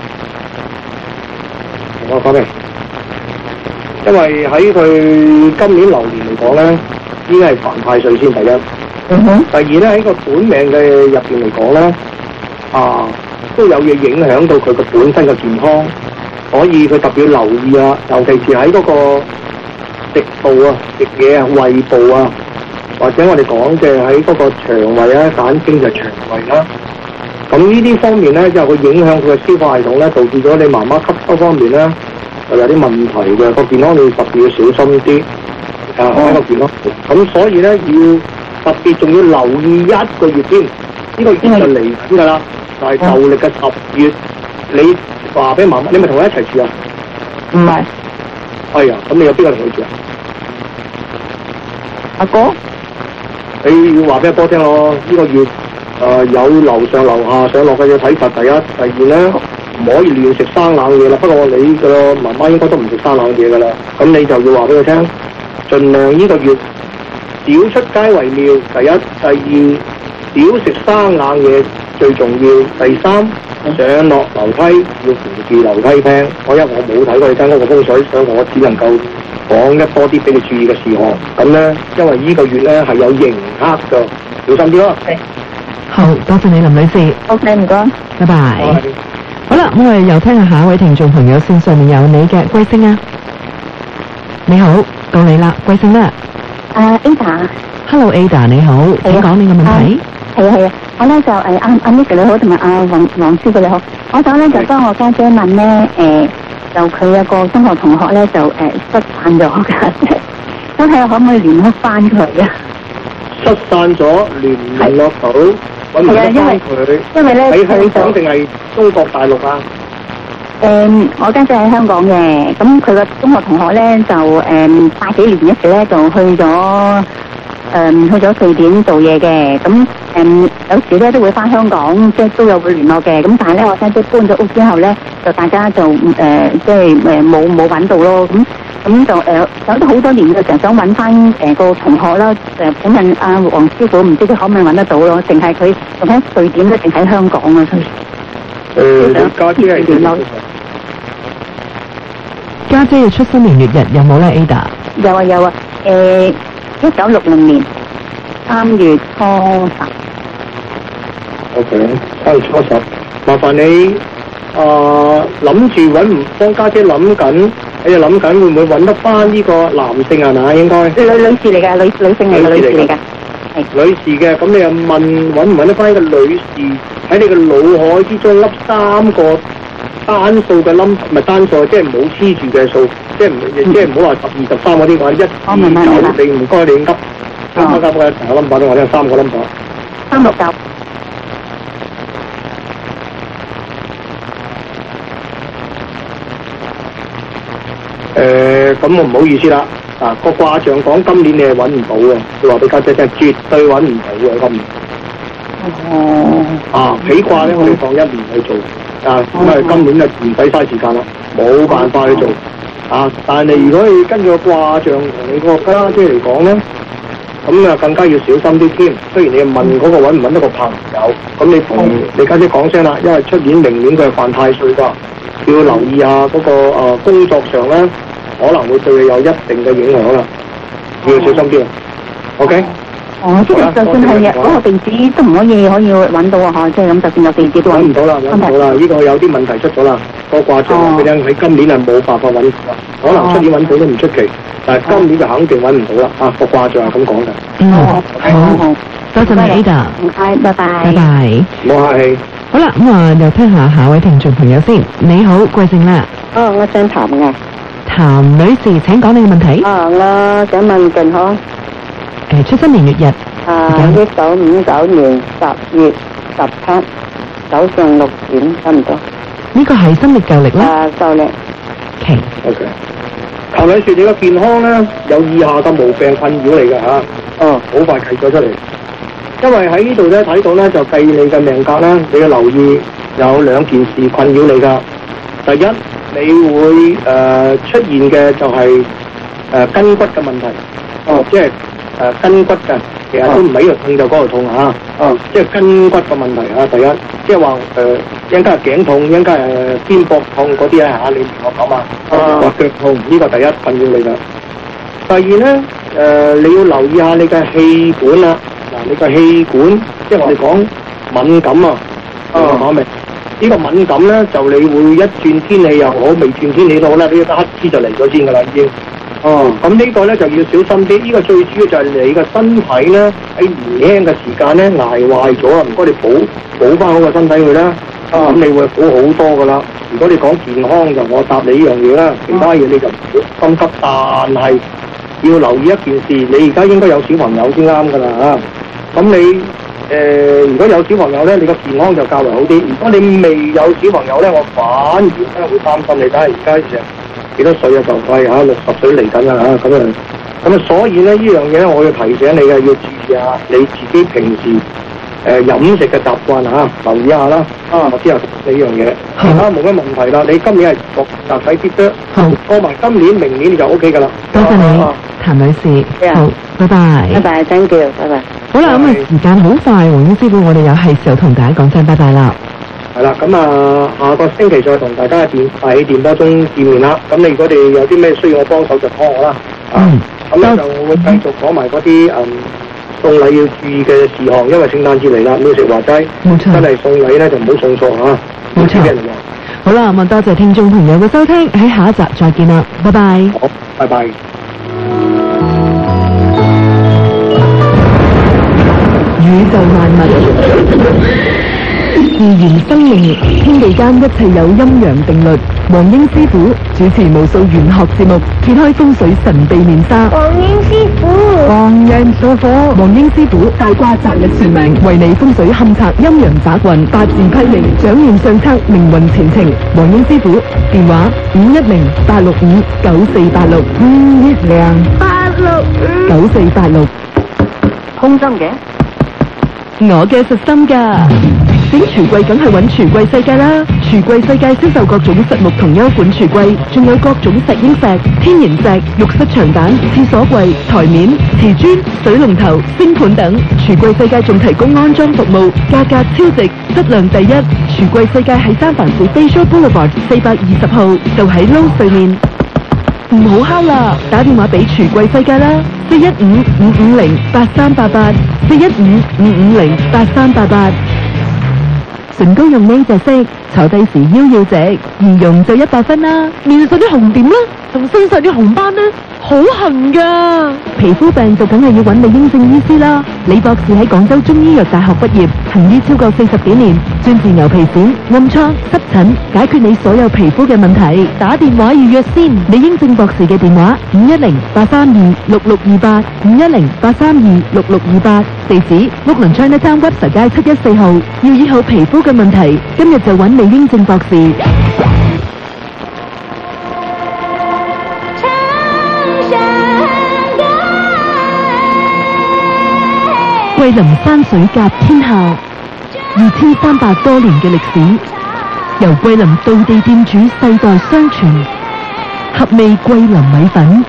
我講明，因為喺佢今年流年嚟講咧，應該係犯太歲先第一。 嗯哼。 第二咧，喺個本命嘅入邊嚟講咧，啊都有嘢影響到佢個本身嘅健康，所以佢特別要留意啊，尤其是喺嗰個食道啊、食嘢啊、胃部啊。或者我哋講嘅喺嗰個腸胃啊，簡稱就腸胃啦。咁呢啲方面咧，就會影響佢嘅消化系統咧，導致咗你媽媽吸收方面咧，就有啲問題嘅。個健康你特別要小心啲啊，喺個健康。咁所以咧，要特別仲要留意一個月添，呢、呢個月就嚟緊㗎啦，就係舊歷嘅十月。你話俾媽媽，你咪同佢一齊住啊？ 唔係。 係啊，咁你有邊個同佢住啊？ 阿哥。 你要話俾阿波聽咯，呢、這個月誒、呃、有樓上樓下上落嘅要睇實。第一，第二咧唔可以亂食生冷嘢啦。不過你個媽媽應該都唔食生冷嘢噶啦，咁你就要話俾佢聽，盡量呢個月少出街為妙。第一，第二少食生冷嘢最重要。第三，上落樓梯要扶住樓梯聽。我因為我冇睇過你間屋個風水，所以我只能夠講一多啲俾你注意嘅事項，咁咧，因為呢個月咧係有刑克㗎，小心啲咯。 好多謝你林女士。 OK，唔該， 拜拜。好啦，咁我哋又聽下下一位聽眾朋友線上面有你嘅貴姓啊？你好，到你啦，貴姓咧？ 啊 Ada。 Hello Ada， 你好，請講你嘅問題。 係啊係啊，我咧就誒阿阿 Nick 你好，同埋阿黃黃師傅你好，我想咧就幫我家姐問咧誒。呃就佢有個中學同學咧，就誒、呃、失散咗㗎，咁睇下可唔可以聯絡翻佢啊？ 失散咗，聯聯絡到，揾唔揾得翻佢？ 因為咧， 喺香港定係中國大陸啊？ 誒、呃，我家姐喺香港嘅，咁佢個中學同學咧就誒八、呃、幾年一時咧就去咗。誒、嗯、去咗瑞典做嘢嘅，咁誒、嗯、有時咧都會翻香港，即係都有會聯絡嘅。咁但係咧，我家姐搬咗屋之後咧，就大家就誒、呃、即係誒冇冇揾到咯。咁咁就誒有咗好多年嘅時候想揾翻誒個同學啦。誒、呃、請問阿黃師傅，唔知佢可唔可以揾得到咯？定係佢仲喺瑞典咧，定喺香港啊？佢誒家姐係聯絡家姐嘅出生年月日有冇咧 ？Ada 有啊有啊，誒。一九六零年三月初十。 O K， 三月初十，麻煩你啊諗住揾唔幫家姐諗緊，你就諗緊會唔會揾得翻呢個男性係咪？應該女女士嚟㗎，女女性嚟嘅女士嚟㗎，係女士嘅。咁你又問揾唔揾得翻呢個女士喺你嘅腦海之中粒三個單數嘅冧，唔係單數，即係唔好黐住嘅數。即係唔即係唔好話十二十三嗰啲話，一二九你唔該你噏噏噏噏成個 number 俾我聽，三個 number。 三六九。 誒，咁我唔好意思啦，啊個卦象講今年你係揾唔到嘅，你話俾家姐聽，絕對揾唔到嘅今年。 哦。 啊，起卦咧，我哋放一年去做，啊咁啊今年就唔使嘥時間啦，冇辦法去做。啊！但係如果你跟住個卦象同你個家姐嚟講咧，咁啊更加要小心啲添。雖然你問嗰個揾唔揾得個朋友，咁你同你家姐講聲啦，因為出年明年佢係犯太歲㗎，要留意下嗰、那個、呃、工作上咧，可能會對你有一定嘅影響啦，要小心啲。OK。 哦，即係就算係嗰個地址都唔可以可以揾到啊！嗬，即係咁，就算有地址都揾唔到啦，揾唔到啦！呢、這個有啲問題出咗啦，個卦象佢哋喺今年係冇辦法揾到，可能出年揾到都唔出奇，但係今年就肯定揾唔到啦。啊，個卦象係咁講嘅。 嗯，好，好，多謝你 Ada。 唔該，拜拜。 拜拜。 唔好客氣。 好啦，咁啊，又聽下下位聽眾朋友先。你好，貴姓咧？ 哦，我姓譚嘅。 譚女士，請講你嘅問題。 啊，我想問健康。 誒，出生年月日。 啊，一九五九年十月十七早上六點，差唔多。 呢個係新曆舊曆啦。 啊，舊曆。 Okay。 O K。譚女士，你個健康咧有以下嘅毛病困擾你嘅嚇。哦，好快計咗出嚟。 因為喺呢度咧睇到咧就計你嘅命格咧，你要留意有兩件事困擾你噶。第一，你會誒、呃、出現嘅就係、是、誒、呃、筋骨嘅問題，哦，即係誒、呃、筋骨嘅，其實都唔係呢度痛就嗰度痛啊，哦，即係筋骨嘅問題啊。第一，即係話誒一陣間係頸痛，一陣間係肩膊痛嗰啲咧嚇，你同我講嘛，或腳痛呢、這個第一困擾你噶。第二咧誒、呃、你要留意下你嘅氣管啦。嗱，你個氣管，即係我哋講敏感啊，講明呢個敏感咧，就你會一轉天氣又好，未轉天氣都好啦，呢個黑黐就嚟咗先噶啦，已經。哦，咁呢個咧就要小心啲。呢個最主要就係你個身體咧喺年輕嘅時間咧捱壞咗啊，唔該你補補翻好個身體佢啦。咁你會好好多噶啦。如果你講健康就我答你呢樣嘢啦，其他嘢你就唔好心急，但係要留意一件事，你而家應該有小朋友先啱噶啦嚇。咁你誒、呃、如果有小朋友咧，你個健康就較為好啲。如果你未有小朋友咧，我反而咧會擔心你。睇下而家成幾多歲啊？就快嚇六十歲嚟緊啦嚇，咁啊咁啊，所以咧呢樣嘢咧，我要提醒你嘅，要注意下你自己平時誒、呃、飲食嘅習慣嚇，留意下啦。啊，我之後呢樣嘢，其他冇乜問題啦。你今年係學習睇啲啫， 好過埋今年明年你就 O K 噶啦。 多謝你， 啊譚女士。好，拜拜。 拜拜，thank you，拜拜。 好啦，咁啊時間好快，黃英師傅，我哋又係時候同大家講聲拜拜啦。 係啦，咁啊，下個星期再同大家喺電喺電波中見面啦。咁你如果你有啲咩需要我幫手，就 call 我啦。 嗯。 咁咧就我會繼續講埋嗰啲嗯送禮要注意嘅事項，因為聖誕節嚟啦，你食話齋， 冇錯， 真係送禮咧就唔好送錯嚇。 冇錯。好啦，咁啊多謝聽眾朋友嘅收聽，喺下一集再見啦，拜拜。 好，拜拜。 宇宙萬物，自然生命，天地間一切有陰陽定律。黃英師傅主持無數玄學節目，揭開風水神秘面紗。 黃英師傅， 黃人所火，黃英師傅大卦擇日算命，為你風水勘測陰陽雜運，八字批命，掌念相測命運前程。黃英師傅電話五一零八六五九四八六五一零八六五九四八六。 空心嘅。 我嘅實心㗎，整櫥櫃梗係揾櫥櫃世界啦！櫥櫃世界銷售各種實木同優款櫥櫃，仲有各種石英石、天然石、浴室牆板、廁所櫃、台面、瓷磚、水龍頭、星盤等。櫥櫃世界仲提供安裝服務，價格超值，質量第一。櫥櫃世界喺三藩市 Bayshore Boulevard 四百二十號，就喺撈對面。唔好敲啦，打電話俾櫥櫃世界啦，四一五五五零八三八八，四一五五五零八三八八。唇膏用呢隻色，坐低時腰要直，易用就一百分啦。面上啲紅點啦，同身上啲紅斑呢，好痕噶。皮膚病就梗係要揾李英正醫師啦。李博士喺廣州中醫藥大學畢業，行醫超過四十幾年，專治牛皮癬、暗瘡、濕疹，解決你所有皮膚嘅問題。打電話預約先，李英正博士嘅電話五一零八三二六六二八，五一零八三二六六二八。地址屋崙 Chinatown Webster 街七一四號。要醫好皮膚嘅問題，今日就揾李英正博士。桂林山水甲天下，二千三百多年嘅歷史，由桂林道地店主世代相傳，合味桂林米粉。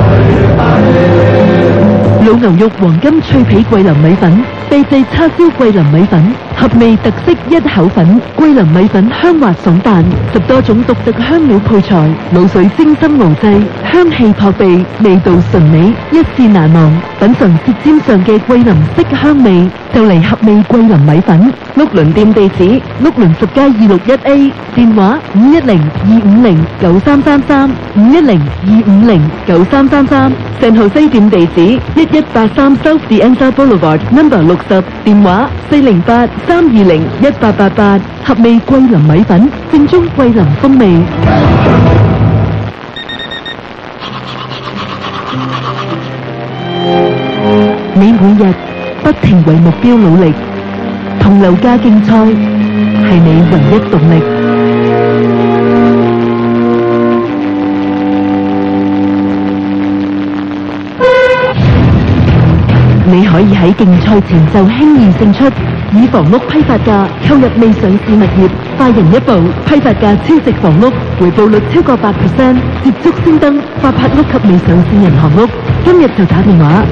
老牛肉黃金脆皮桂林米粉，秘製叉燒桂林米粉，合味特色一口粉。桂林米粉香滑爽彈，十多種獨特香料配材，滷水精心熬製，香氣撲鼻，味道純美，一試難忘。品嘗舌尖上嘅桂林色香味，就嚟合味桂林米粉。屋崙店地址：屋崙十街二六一 A， 電話五一零二五零九三三三，五一零二五零九三三三。聖荷西店地址：一一八三 South De Anza Boulevard number 六十，電話四零八三二零一八八八。合味桂林米粉，正宗桂林風味。你每日不停為目標努力，同樓價競賽係你唯一動力。你可以喺競賽前就輕易勝出，以房屋批發價購入未上市物業，快人一步，批發價超值房屋，回報率超過百 percent， 接觸先登發拍屋及未上市銀行屋，今日就打電話。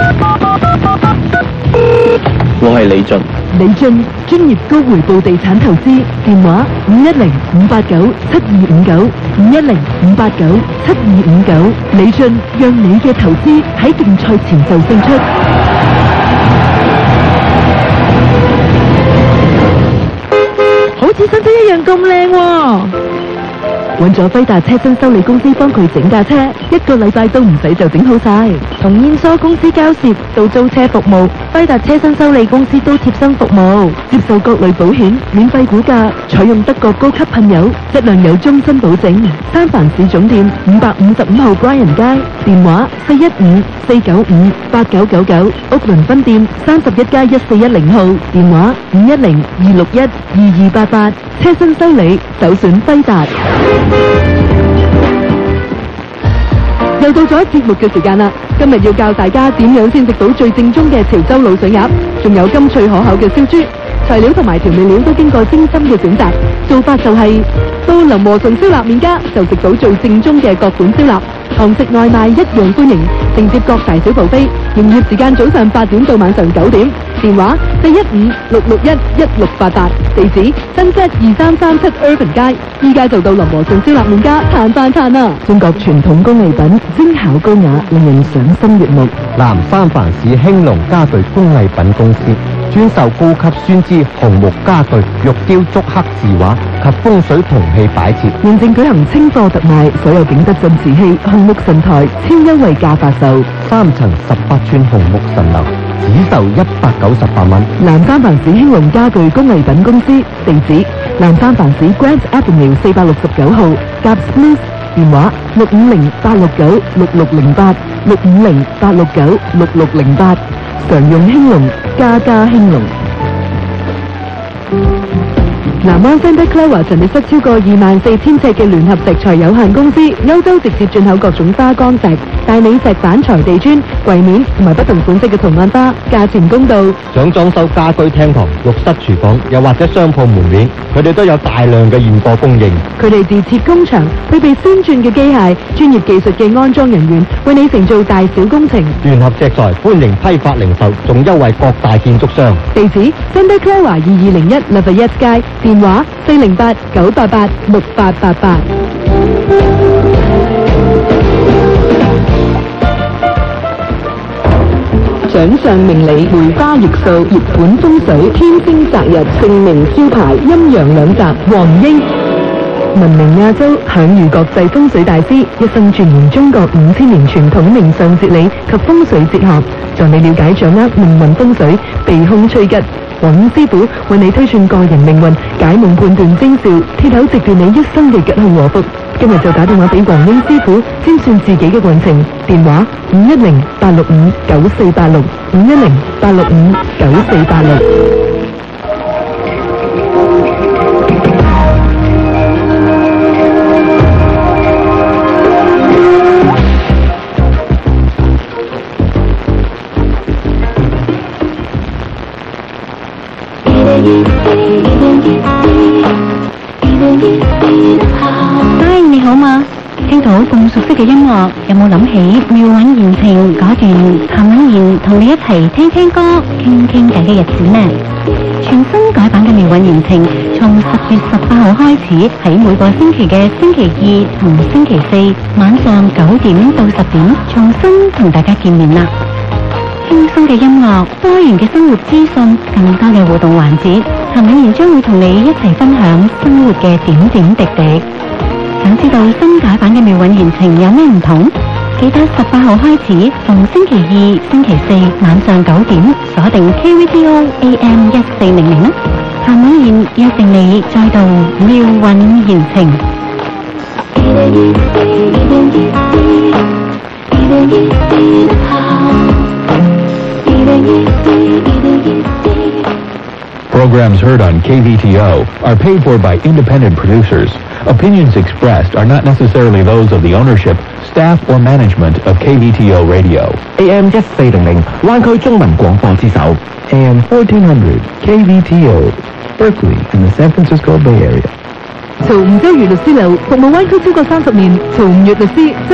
我係李俊。 李俊，專業高回報地產投資，電話五一零五八九七二五九五一零五八九七二五九。李俊，讓你嘅投資喺競賽前就勝出。好似新車一樣咁靚喎！揾咗輝達車身修理公司幫佢整架車，一個禮拜都唔使就整好晒。從燕梳公司交涉到租車服務，輝達車身修理公司都貼身服務，接受各類保險，免費估價，採用德國高級噴油，質量有終身保證。三藩市總店五百五十五號關人街，電話四一五四九五八九九九，屋倫分店三十一街一四一零號，電話五一零二六一二二八八，車身修理首選輝達。又到咗節目嘅時間啦！今日要教大家點樣先食到最正宗嘅潮州滷水鴨，仲有甘脆可口嘅燒豬。材料同埋調味料都經過精心嘅選擇，做法就係、是、到林和順燒臘麵家就食到最正宗嘅各款燒臘，堂食外賣一樣歡迎，承接各大小部飛。營業時間早上八點到晚上九點，電話四一五六六一一六八八，地址新街二三三七 Urban 街。依家就到林和順燒臘麵家嘆飯嘆啦！中國傳統工藝品，精巧高雅，令人賞心悅目。 南三藩市興隆家具工藝品公司專售高級酸枝紅木家具、玉雕竹刻字畫及風水銅器擺設， 現正舉行清貨特賣，所有景德鎮瓷器、紅木神台超優惠價發售， 三層十八寸紅木神樓只售一百九十八蚊。 南三藩市興隆家具工藝品公司，地址南三藩市 Grant Avenue 四百六十九號，夾 Smith， 電話六五零八六九六六零八六五零八六九六六零八。常用興隆，家家興隆。南灣 Santa Clara 陳列室超過二萬四千尺嘅聯合石材有限公司，歐洲直接進口各種花崗石、大理石板材地磚、櫃面同埋不同款式嘅圖案花，價錢公道。 想裝修家居廳堂、浴室廚房，又或者商鋪門面，佢哋都有大量嘅現貨供應。 佢哋自設工場，配備先進嘅機械、專業技術嘅安裝人員，為你承做大小工程。 聯合石材歡迎批發零售，仲優惠各大建築商。 地址 Santa Clara 二二零一 Lafayette 街。電話四零八九八八六八八八。掌上明理，梅花易數，熱本風水，天星擇日，姓名招牌，陰陽兩集，黃英。聞名亞洲，享譽國際風水大師，一生鑽研中國五千年傳統命相哲理及風水哲學，助你了解掌握命運風水，避凶趨吉。黃英師傅為你推算個人命運，解夢判斷徵兆，鐵口直斷你一生嘅吉凶禍福。今日就打電話俾黃英師傅，先算自己嘅運程。電話五一零八六五九四八六五一零八六五九四八六。 嗨，你好嘛？聽到咁熟悉嘅音樂，有冇諗起妙韻言情嗰段譚詠麟同你一齊聽聽歌、傾傾偈嘅日子呢？全新改版嘅妙韻言情，從十月十八號開始，喺每個星期嘅星期二同星期四晚上九點到十點，重新同大家見面啦！輕鬆嘅音樂，多元嘅生活資訊，更多嘅互動環節，譚詠麟將會同你一齊分享生活嘅點點滴滴。想知道新改版嘅妙韻言情有咩唔同？記得十八號開始，逢星期二、星期四晚上九點，鎖定 K V T O A M 一四零零啦。譚詠麟約定你再度妙韻言情。 各 programs heard on K V T O are paid for by independent producers. Opinions expressed are not necessarily those of the ownership, staff, or management of K V T O Radio. A M 一四零零，灣區中文廣播之首。 A M fourteen hundred K V T O, Berkeley in the San Francisco Bay Area. 曹吳洲余律師樓服務灣區超過三十年，曹吳月律師。